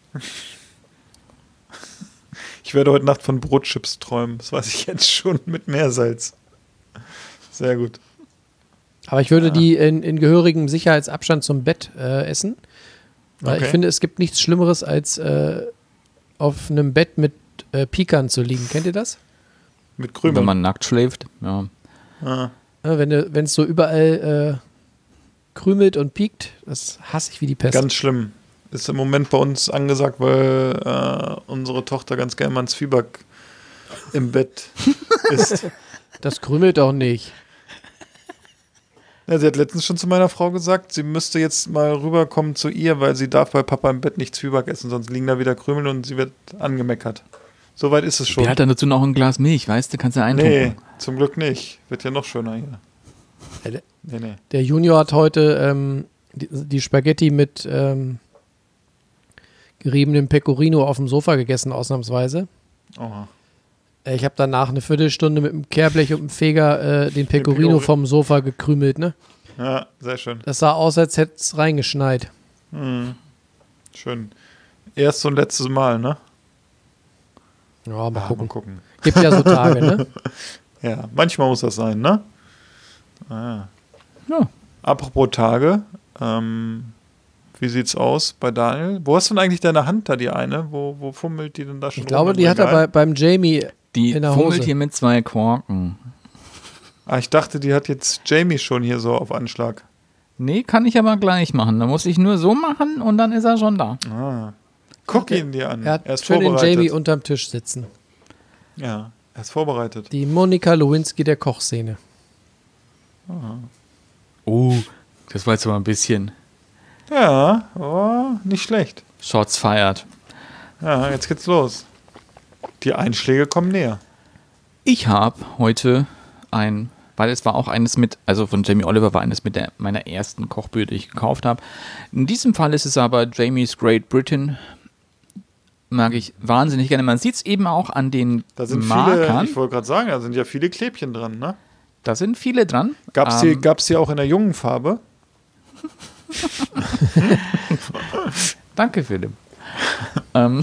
[SPEAKER 7] Ich werde heute Nacht von Brotchips träumen. Das weiß ich jetzt schon mit Meersalz. Sehr gut.
[SPEAKER 9] Aber ich würde die in, in gehörigem Sicherheitsabstand zum Bett äh, essen. Weil
[SPEAKER 7] Okay.
[SPEAKER 9] ich finde, es gibt nichts Schlimmeres, als äh, auf einem Bett mit äh, Pikern zu liegen. Kennt ihr das?
[SPEAKER 7] Mit Krümel.
[SPEAKER 8] Wenn man nackt schläft. Ja.
[SPEAKER 7] ah.
[SPEAKER 9] Ja, wenn du- wenn es so überall äh, krümelt und piekt, das hasse ich wie die Pest.
[SPEAKER 7] Ganz schlimm. Ist im Moment bei uns angesagt, weil äh, unsere Tochter ganz gerne mal ein Zwieback im Bett isst.
[SPEAKER 9] Das krümelt doch nicht.
[SPEAKER 7] Ja, sie hat letztens schon zu meiner Frau gesagt, sie müsste jetzt mal rüberkommen zu ihr, weil sie darf bei Papa im Bett nicht Zwieback essen, sonst liegen da wieder Krümel und sie wird angemeckert. Soweit ist es schon.
[SPEAKER 8] Wer hat dann dazu noch ein Glas Milch, weißt du? Kannst du eintunken.
[SPEAKER 7] Nee, zum Glück nicht. Wird ja noch schöner hier.
[SPEAKER 9] Ja, der-
[SPEAKER 7] Nee, nee.
[SPEAKER 9] Der Junior hat heute ähm, die, die Spaghetti mit ähm, geriebenem Pecorino auf dem Sofa gegessen, ausnahmsweise.
[SPEAKER 7] Oha.
[SPEAKER 9] Äh, Ich habe danach eine Viertelstunde mit dem Kehrblech und dem Feger äh, den Pecorino
[SPEAKER 7] Pecorino.
[SPEAKER 9] vom Sofa gekrümelt, ne?
[SPEAKER 7] Ja, sehr schön.
[SPEAKER 9] Das sah aus, als hätte es reingeschneit.
[SPEAKER 7] Mhm. Schön. Erst und letztes Mal, ne?
[SPEAKER 9] Ja, mal
[SPEAKER 7] Ah,
[SPEAKER 9] gucken.
[SPEAKER 7] mal gucken.
[SPEAKER 9] Gibt ja so Tage, ne?
[SPEAKER 7] Ja, manchmal muss das sein, ne? Ah.
[SPEAKER 8] Ja.
[SPEAKER 7] Apropos Tage, ähm, wie sieht's aus bei Daniel? Wo hast du denn eigentlich deine Hand da, die eine? Wo, wo fummelt die denn da schon
[SPEAKER 9] Ich glaube,
[SPEAKER 7] rum im
[SPEAKER 9] die hat er
[SPEAKER 7] Regal?
[SPEAKER 9] bei, beim Jamie
[SPEAKER 8] Die
[SPEAKER 9] in der
[SPEAKER 8] fummelt
[SPEAKER 9] Hose.
[SPEAKER 8] hier mit zwei Korken.
[SPEAKER 7] Ah, ich dachte, die hat jetzt Jamie schon hier so auf Anschlag.
[SPEAKER 8] Nee, kann ich aber gleich machen. Da muss ich nur so machen und dann ist er schon da.
[SPEAKER 7] Ah. Guck ihn dir an.
[SPEAKER 9] Er hat
[SPEAKER 7] er ist
[SPEAKER 9] schön den
[SPEAKER 7] vorbereitet.
[SPEAKER 9] Jamie unterm Tisch sitzen.
[SPEAKER 7] Ja, er ist vorbereitet.
[SPEAKER 9] Die Monika Lewinsky der Kochszene.
[SPEAKER 8] Oh, das war jetzt aber ein bisschen.
[SPEAKER 7] Ja, oh, Ja, nicht schlecht.
[SPEAKER 8] Shots fired.
[SPEAKER 7] Ja, jetzt geht's los. Die Einschläge kommen näher.
[SPEAKER 8] Ich habe heute ein, weil es war auch eines mit, also von Jamie Oliver war eines mit der, meiner ersten Kochbücher, die ich gekauft habe. In diesem Fall ist es aber Jamie's Great Britain. Mag ich wahnsinnig gerne. Man sieht es eben auch an den
[SPEAKER 7] Da sind
[SPEAKER 8] Markern.
[SPEAKER 7] viele, ich wollte gerade sagen, da sind ja viele Klebchen dran, ne?
[SPEAKER 8] Da sind viele dran.
[SPEAKER 7] Gab's
[SPEAKER 8] Ähm,
[SPEAKER 7] die, gab's die auch in der jungen Farbe?
[SPEAKER 8] Danke, Philipp. ähm,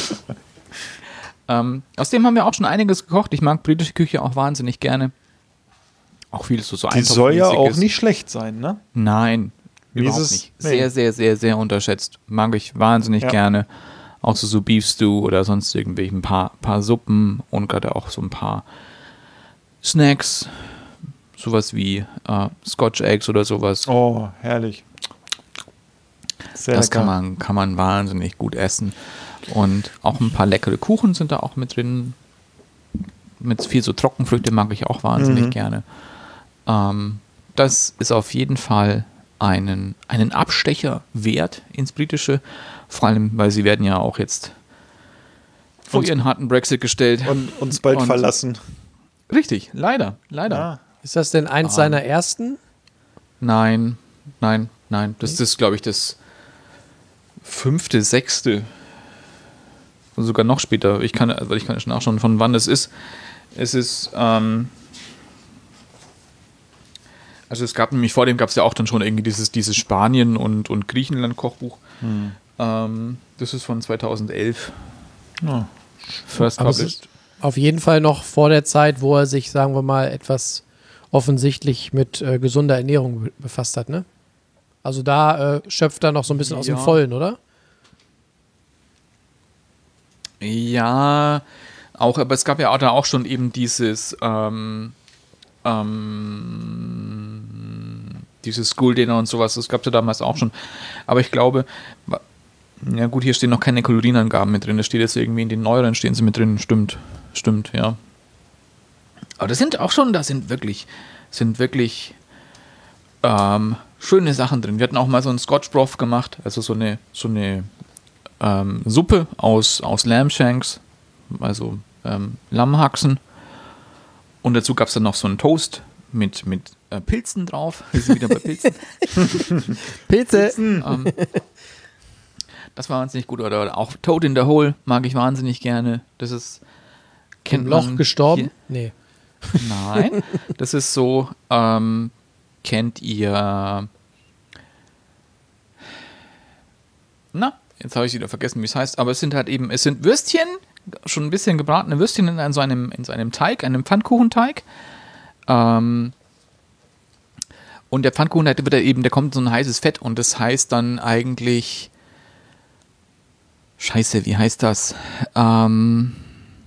[SPEAKER 8] ähm, aus dem haben wir auch schon einiges gekocht. Ich mag britische Küche auch wahnsinnig gerne. Auch viel so, so
[SPEAKER 7] Die soll ja auch
[SPEAKER 8] Eintopfmäßiges.
[SPEAKER 7] nicht schlecht sein, ne?
[SPEAKER 8] Nein,
[SPEAKER 7] Wie
[SPEAKER 8] überhaupt
[SPEAKER 7] ist es?
[SPEAKER 8] nicht.
[SPEAKER 7] Nee.
[SPEAKER 8] Sehr, sehr, sehr, sehr unterschätzt. Mag ich wahnsinnig
[SPEAKER 7] Ja.
[SPEAKER 8] gerne. Auch so, so Beef Stew oder sonst irgendwie ein paar, paar Suppen und gerade auch so ein paar Snacks. Sowas wie äh, Scotch Eggs oder sowas.
[SPEAKER 7] Oh, herrlich. Sehr
[SPEAKER 8] das
[SPEAKER 7] lecker.
[SPEAKER 8] kann man, kann man wahnsinnig gut essen. Und auch ein paar leckere Kuchen sind da auch mit drin. Mit viel so Trockenfrüchte mag ich auch wahnsinnig
[SPEAKER 7] Mhm.
[SPEAKER 8] gerne. Ähm, das ist auf jeden Fall einen, einen Abstecher wert ins Britische. Vor allem, weil sie werden ja auch jetzt vor
[SPEAKER 7] Uns-
[SPEAKER 8] ihren harten Brexit gestellt.
[SPEAKER 7] Und uns bald
[SPEAKER 8] Und-
[SPEAKER 7] verlassen.
[SPEAKER 8] Richtig, leider, leider.
[SPEAKER 7] Ah,
[SPEAKER 9] Ist das denn eins
[SPEAKER 8] Ah.
[SPEAKER 9] seiner ersten?
[SPEAKER 8] Nein, nein, nein. Das ist, glaube ich, das fünfte, sechste. Und sogar noch später. Ich kann, weil ich kann schon nachschauen, von wann es ist. Es ist, ähm, also es gab nämlich vor dem gab es ja auch dann schon irgendwie dieses, dieses Spanien- und, und Griechenland-Kochbuch.
[SPEAKER 7] Hm.
[SPEAKER 8] Ähm, das ist von zweitausendelf.
[SPEAKER 7] Ja.
[SPEAKER 8] First
[SPEAKER 9] Aber es
[SPEAKER 8] published.
[SPEAKER 9] ist auf jeden Fall noch vor der Zeit, wo er sich, sagen wir mal, etwas offensichtlich mit äh, gesunder Ernährung be- befasst hat, ne? Also da äh, schöpft er noch so ein bisschen aus dem
[SPEAKER 8] Ja.
[SPEAKER 9] Vollen, oder?
[SPEAKER 8] Ja, auch, aber es gab ja auch da auch schon eben dieses, ähm, ähm, dieses School Dinner und sowas, das gab es ja damals auch schon. Aber ich glaube, wa- ja gut, hier stehen noch keine Kalorienangaben mit drin, das steht jetzt irgendwie in den neueren, stehen sie mit drin, stimmt, stimmt, ja. Aber das sind auch schon, da sind wirklich, sind wirklich ähm, schöne Sachen drin. Wir hatten auch mal so einen Scotch Broth gemacht, also so eine, so eine ähm, Suppe aus, aus Lamb Shanks, also ähm, Lammhaxen. Und dazu gab es dann noch so einen Toast mit, mit äh, Pilzen drauf. Wir sind wieder bei Pilzen.
[SPEAKER 9] Pilze.
[SPEAKER 8] ähm, das war wahnsinnig gut. Oder, oder auch Toad in the Hole mag ich wahnsinnig gerne. Das ist kennt
[SPEAKER 9] Im Loch
[SPEAKER 8] man
[SPEAKER 9] gestorben?
[SPEAKER 8] hier-
[SPEAKER 9] Nee.
[SPEAKER 8] Nein, das ist so, ähm, kennt ihr, na, jetzt habe ich wieder vergessen, wie es heißt, aber es sind halt eben, es sind Würstchen, schon ein bisschen gebratene Würstchen in so einem, in so einem Teig, einem Pfannkuchenteig. Ähm, und der Pfannkuchen, der wird da eben, der kommt in so ein heißes Fett und das heißt dann eigentlich, Scheiße, wie heißt das? Ähm,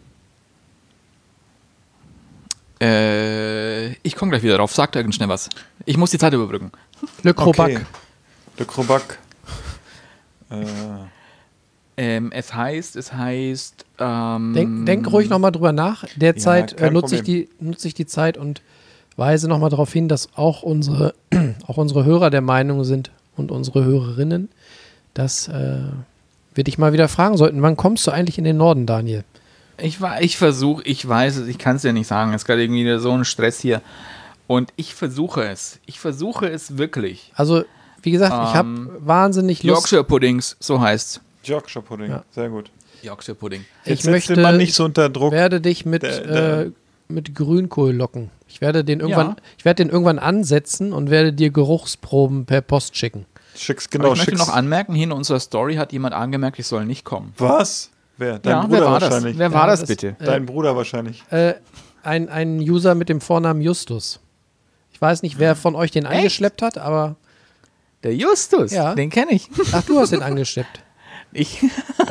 [SPEAKER 8] Äh, ich komme gleich wieder drauf. Sagt irgend schnell was. Ich muss die Zeit überbrücken.
[SPEAKER 9] Le Crobac.
[SPEAKER 7] Okay. Le Crobac. äh,
[SPEAKER 8] Ähm, es heißt, es heißt. Ähm,
[SPEAKER 9] Denk, denk ruhig nochmal drüber nach. Derzeit
[SPEAKER 7] kein
[SPEAKER 9] äh, nutze ich, die- nutze ich die Zeit und weise nochmal darauf hin, dass auch unsere, auch unsere Hörer der Meinung sind und unsere Hörerinnen, dass äh, wir dich mal wieder fragen sollten, wann kommst du eigentlich in den Norden, Daniel?
[SPEAKER 8] Ich, wa- ich versuche, ich weiß es, ich kann es ja nicht sagen. Es ist gerade irgendwie so ein Stress hier. Und ich versuche es. Ich versuche es wirklich.
[SPEAKER 9] Also, wie gesagt, ich habe
[SPEAKER 8] Ähm,
[SPEAKER 9] wahnsinnig Lust.
[SPEAKER 8] Yorkshire Puddings, so heißt's.
[SPEAKER 7] Yorkshire Pudding.
[SPEAKER 9] Ja.
[SPEAKER 7] Sehr gut.
[SPEAKER 8] Yorkshire Pudding.
[SPEAKER 9] Ich
[SPEAKER 7] Jetzt setzt
[SPEAKER 9] möchte,
[SPEAKER 7] den Mann nicht so unter Druck.
[SPEAKER 9] werde dich mit,
[SPEAKER 7] Der- der-
[SPEAKER 9] äh, mit Grünkohl locken. Ich werde den irgendwann,
[SPEAKER 8] Ja.
[SPEAKER 9] ich werde den irgendwann ansetzen und werde dir Geruchsproben per Post schicken.
[SPEAKER 7] Schick's
[SPEAKER 8] Aber
[SPEAKER 7] genau,
[SPEAKER 8] ich möchte
[SPEAKER 7] schick's.
[SPEAKER 8] noch anmerken, hier in unserer Story hat jemand angemerkt, ich soll nicht kommen.
[SPEAKER 7] Was? Wer? Dein
[SPEAKER 8] ja,
[SPEAKER 7] Bruder
[SPEAKER 8] wer war
[SPEAKER 7] wahrscheinlich.
[SPEAKER 8] das? Wer war
[SPEAKER 9] Ja,
[SPEAKER 8] das
[SPEAKER 9] das-
[SPEAKER 8] bitte?
[SPEAKER 7] Dein Bruder wahrscheinlich.
[SPEAKER 9] Äh, ein, ein User mit dem Vornamen Justus. Ich weiß nicht, wer von euch den eingeschleppt hat, aber
[SPEAKER 8] Der Justus,
[SPEAKER 9] Ja.
[SPEAKER 8] den kenne ich.
[SPEAKER 9] ach, du hast den angeschleppt.
[SPEAKER 8] Ich.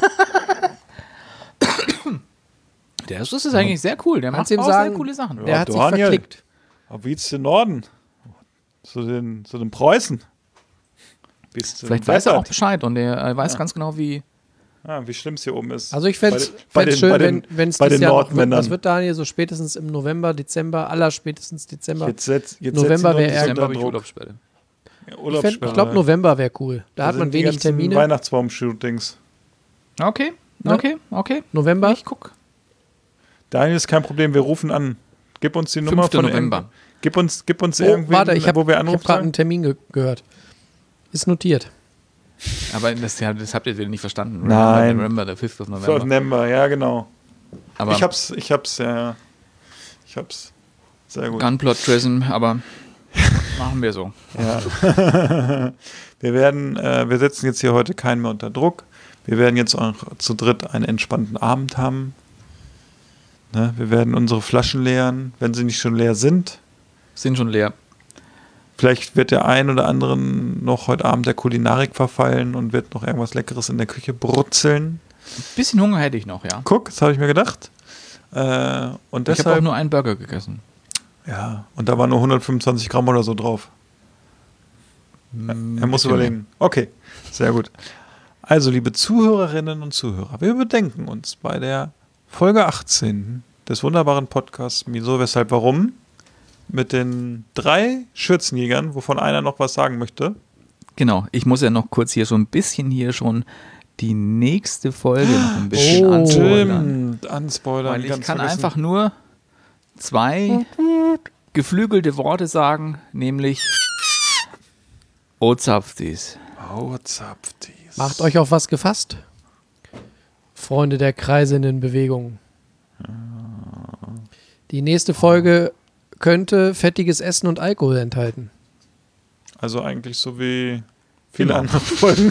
[SPEAKER 8] Der Justus ist eigentlich sehr cool. Der
[SPEAKER 9] Kannst
[SPEAKER 8] macht
[SPEAKER 9] ihm
[SPEAKER 8] auch
[SPEAKER 9] sagen,
[SPEAKER 8] sehr coole Sachen.
[SPEAKER 9] Der hat sich
[SPEAKER 7] Daniel.
[SPEAKER 9] verklickt.
[SPEAKER 7] Aber wie ist den Norden? Zu den, zu den Preußen. Bist du
[SPEAKER 8] Vielleicht weiß er auch
[SPEAKER 7] Westert?
[SPEAKER 8] Bescheid und er äh, weiß ganz genau, wie.
[SPEAKER 7] Ah, wie schlimm es hier oben ist.
[SPEAKER 9] Also ich fände es
[SPEAKER 7] Bei den-
[SPEAKER 9] schön,
[SPEAKER 7] bei den-
[SPEAKER 9] wenn es
[SPEAKER 7] bei
[SPEAKER 9] dieses
[SPEAKER 7] den
[SPEAKER 9] Jahr noch wird.
[SPEAKER 7] Nordmännern.
[SPEAKER 9] Was wird, Daniel, so spätestens im November, Dezember, aller spätestens Dezember.
[SPEAKER 7] Jetzt setz, jetzt
[SPEAKER 9] November
[SPEAKER 7] setz ihn doch
[SPEAKER 9] wäre
[SPEAKER 7] nicht
[SPEAKER 9] er-
[SPEAKER 7] so
[SPEAKER 8] Dezember habe
[SPEAKER 7] unter
[SPEAKER 8] ich
[SPEAKER 7] Druck.
[SPEAKER 8] Urlaubssperre.
[SPEAKER 9] Ich, fänd-
[SPEAKER 7] Urlaubssperre.
[SPEAKER 9] ich glaube, November wäre cool. Da,
[SPEAKER 7] Da
[SPEAKER 9] hat man
[SPEAKER 7] sind die
[SPEAKER 9] wenig
[SPEAKER 7] ganzen
[SPEAKER 9] Termine.
[SPEAKER 7] Weihnachtsbaum-Shootings.
[SPEAKER 8] Okay,
[SPEAKER 9] Ne?
[SPEAKER 8] okay, okay.
[SPEAKER 9] November?
[SPEAKER 8] Ich guck.
[SPEAKER 7] Daniel, ist kein Problem, wir rufen an. Gib uns die Nummer
[SPEAKER 8] fünfter
[SPEAKER 7] von
[SPEAKER 8] November.
[SPEAKER 7] irgend- Gib uns, gib uns
[SPEAKER 9] Oh,
[SPEAKER 7] irgendwie,
[SPEAKER 9] warte, ich habe
[SPEAKER 7] wo wir
[SPEAKER 9] hab
[SPEAKER 7] anrufen
[SPEAKER 9] gerade einen
[SPEAKER 7] sollen.
[SPEAKER 9] Termin ge gehört. Ist notiert.
[SPEAKER 8] Aber das, ja, das habt ihr wieder nicht verstanden.
[SPEAKER 7] Nein.
[SPEAKER 8] Remember, der fifth of November.
[SPEAKER 7] November, ja genau.
[SPEAKER 8] Aber
[SPEAKER 7] Ich hab's, ich hab's, ja, ja. Ich hab's. Sehr gut.
[SPEAKER 8] Gunplot Prism, aber machen wir so.
[SPEAKER 7] Ja. wir werden, äh, wir setzen jetzt hier heute keinen mehr unter Druck. Wir werden jetzt auch zu dritt einen entspannten Abend haben. Ne? Wir werden unsere Flaschen leeren, wenn sie nicht schon leer sind.
[SPEAKER 8] Sind schon leer.
[SPEAKER 7] Vielleicht wird der ein oder andere noch heute Abend der Kulinarik verfallen und wird noch irgendwas Leckeres in der Küche brutzeln.
[SPEAKER 8] Ein bisschen Hunger hätte ich noch, ja.
[SPEAKER 7] Guck, das habe ich mir gedacht. Äh, und
[SPEAKER 8] Ich habe auch
[SPEAKER 7] deshalb,
[SPEAKER 8] nur einen Burger gegessen.
[SPEAKER 7] ja, und da waren nur hundertfünfundzwanzig Gramm oder so drauf. Er muss
[SPEAKER 8] bisschen
[SPEAKER 7] überlegen. Okay, sehr gut. Also, liebe Zuhörerinnen und Zuhörer, wir bedenken uns bei der Folge achtzehn des wunderbaren Podcasts Wieso, Weshalb, Warum mit den drei Schürzenjägern, wovon einer noch was sagen möchte.
[SPEAKER 8] Genau, ich muss ja noch kurz hier so ein bisschen hier schon die nächste Folge noch ein bisschen
[SPEAKER 9] Oh.
[SPEAKER 8] anspoilern.
[SPEAKER 7] Stimmt, anspoilern.
[SPEAKER 8] Weil ich
[SPEAKER 7] ganz
[SPEAKER 8] kann
[SPEAKER 7] vergessen.
[SPEAKER 8] einfach nur zwei geflügelte Worte sagen, nämlich Ozapftis.
[SPEAKER 7] Oh, zapftis.
[SPEAKER 9] Macht euch auf was gefasst? Freunde der kreisenden Bewegung. Die nächste Folge könnte fettiges Essen und Alkohol enthalten.
[SPEAKER 7] Also eigentlich so wie viele
[SPEAKER 8] Genau.
[SPEAKER 7] andere Folgen.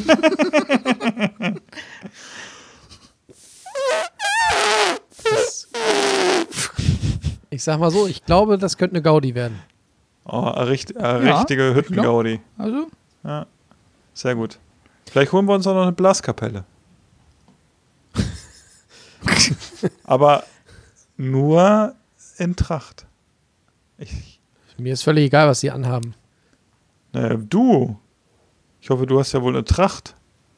[SPEAKER 9] Ich sag mal so, ich glaube, das könnte eine Gaudi werden.
[SPEAKER 7] Oh, eine richt, eine
[SPEAKER 8] Ja,
[SPEAKER 7] richtige Hüttengaudi.
[SPEAKER 8] Also,
[SPEAKER 7] Sehr gut. Vielleicht holen wir uns auch noch eine Blaskapelle. Aber nur in Tracht. Ich,
[SPEAKER 9] Mir ist völlig egal, was sie anhaben.
[SPEAKER 7] naja, du. Ich hoffe, du hast ja wohl eine Tracht.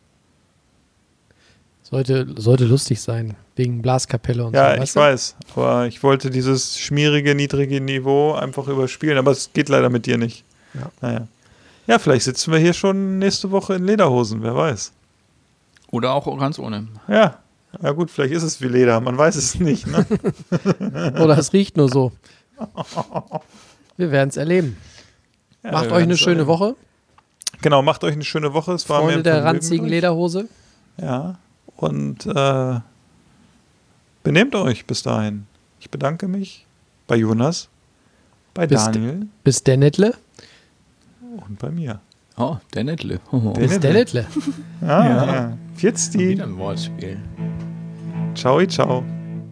[SPEAKER 9] Sollte, sollte lustig sein, wegen Blaskapelle und
[SPEAKER 7] Ja,
[SPEAKER 9] so.
[SPEAKER 7] ich weiß. Aber ich wollte dieses schmierige, niedrige Niveau einfach überspielen. Aber es geht leider mit dir nicht.
[SPEAKER 9] Ja.
[SPEAKER 7] Naja. Ja, vielleicht sitzen wir hier schon nächste Woche in Lederhosen. Wer weiß.
[SPEAKER 8] oder auch ganz ohne.
[SPEAKER 7] Ja. Ja gut, vielleicht ist es wie Leder. Man weiß es nicht. Ne?
[SPEAKER 9] Oder es riecht nur so. Wir werden es erleben.
[SPEAKER 7] Ja,
[SPEAKER 9] Macht
[SPEAKER 7] wir
[SPEAKER 9] euch eine
[SPEAKER 7] werden's
[SPEAKER 9] schöne
[SPEAKER 7] erleben.
[SPEAKER 9] Woche.
[SPEAKER 7] Genau, macht euch eine schöne Woche. Es war mir
[SPEAKER 9] Freunde
[SPEAKER 7] ein
[SPEAKER 9] der
[SPEAKER 7] Vergnügen
[SPEAKER 9] ranzigen
[SPEAKER 7] mit euch.
[SPEAKER 9] Lederhose.
[SPEAKER 7] Ja, und äh, benehmt euch bis dahin. Ich bedanke mich bei Jonas, bei
[SPEAKER 9] Bis
[SPEAKER 7] Daniel
[SPEAKER 9] Bis Dennetle.
[SPEAKER 7] und bei mir.
[SPEAKER 8] Oh, der Nettle. Oh,
[SPEAKER 7] Der-
[SPEAKER 9] Bis Dennetle.
[SPEAKER 7] Ah,
[SPEAKER 8] Ja.
[SPEAKER 7] ja. Jetzt die.
[SPEAKER 8] wieder ein Wortspiel.
[SPEAKER 7] Ciao, ciao.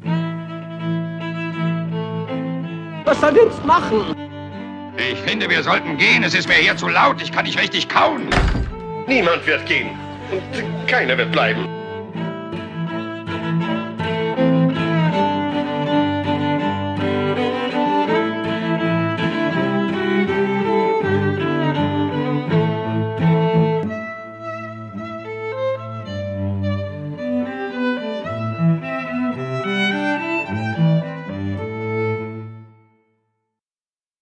[SPEAKER 6] Was soll jetzt machen?
[SPEAKER 2] Ich finde, wir sollten gehen. Es ist mir hier zu laut. Ich kann nicht richtig kauen.
[SPEAKER 1] Niemand wird gehen. Und keiner wird bleiben.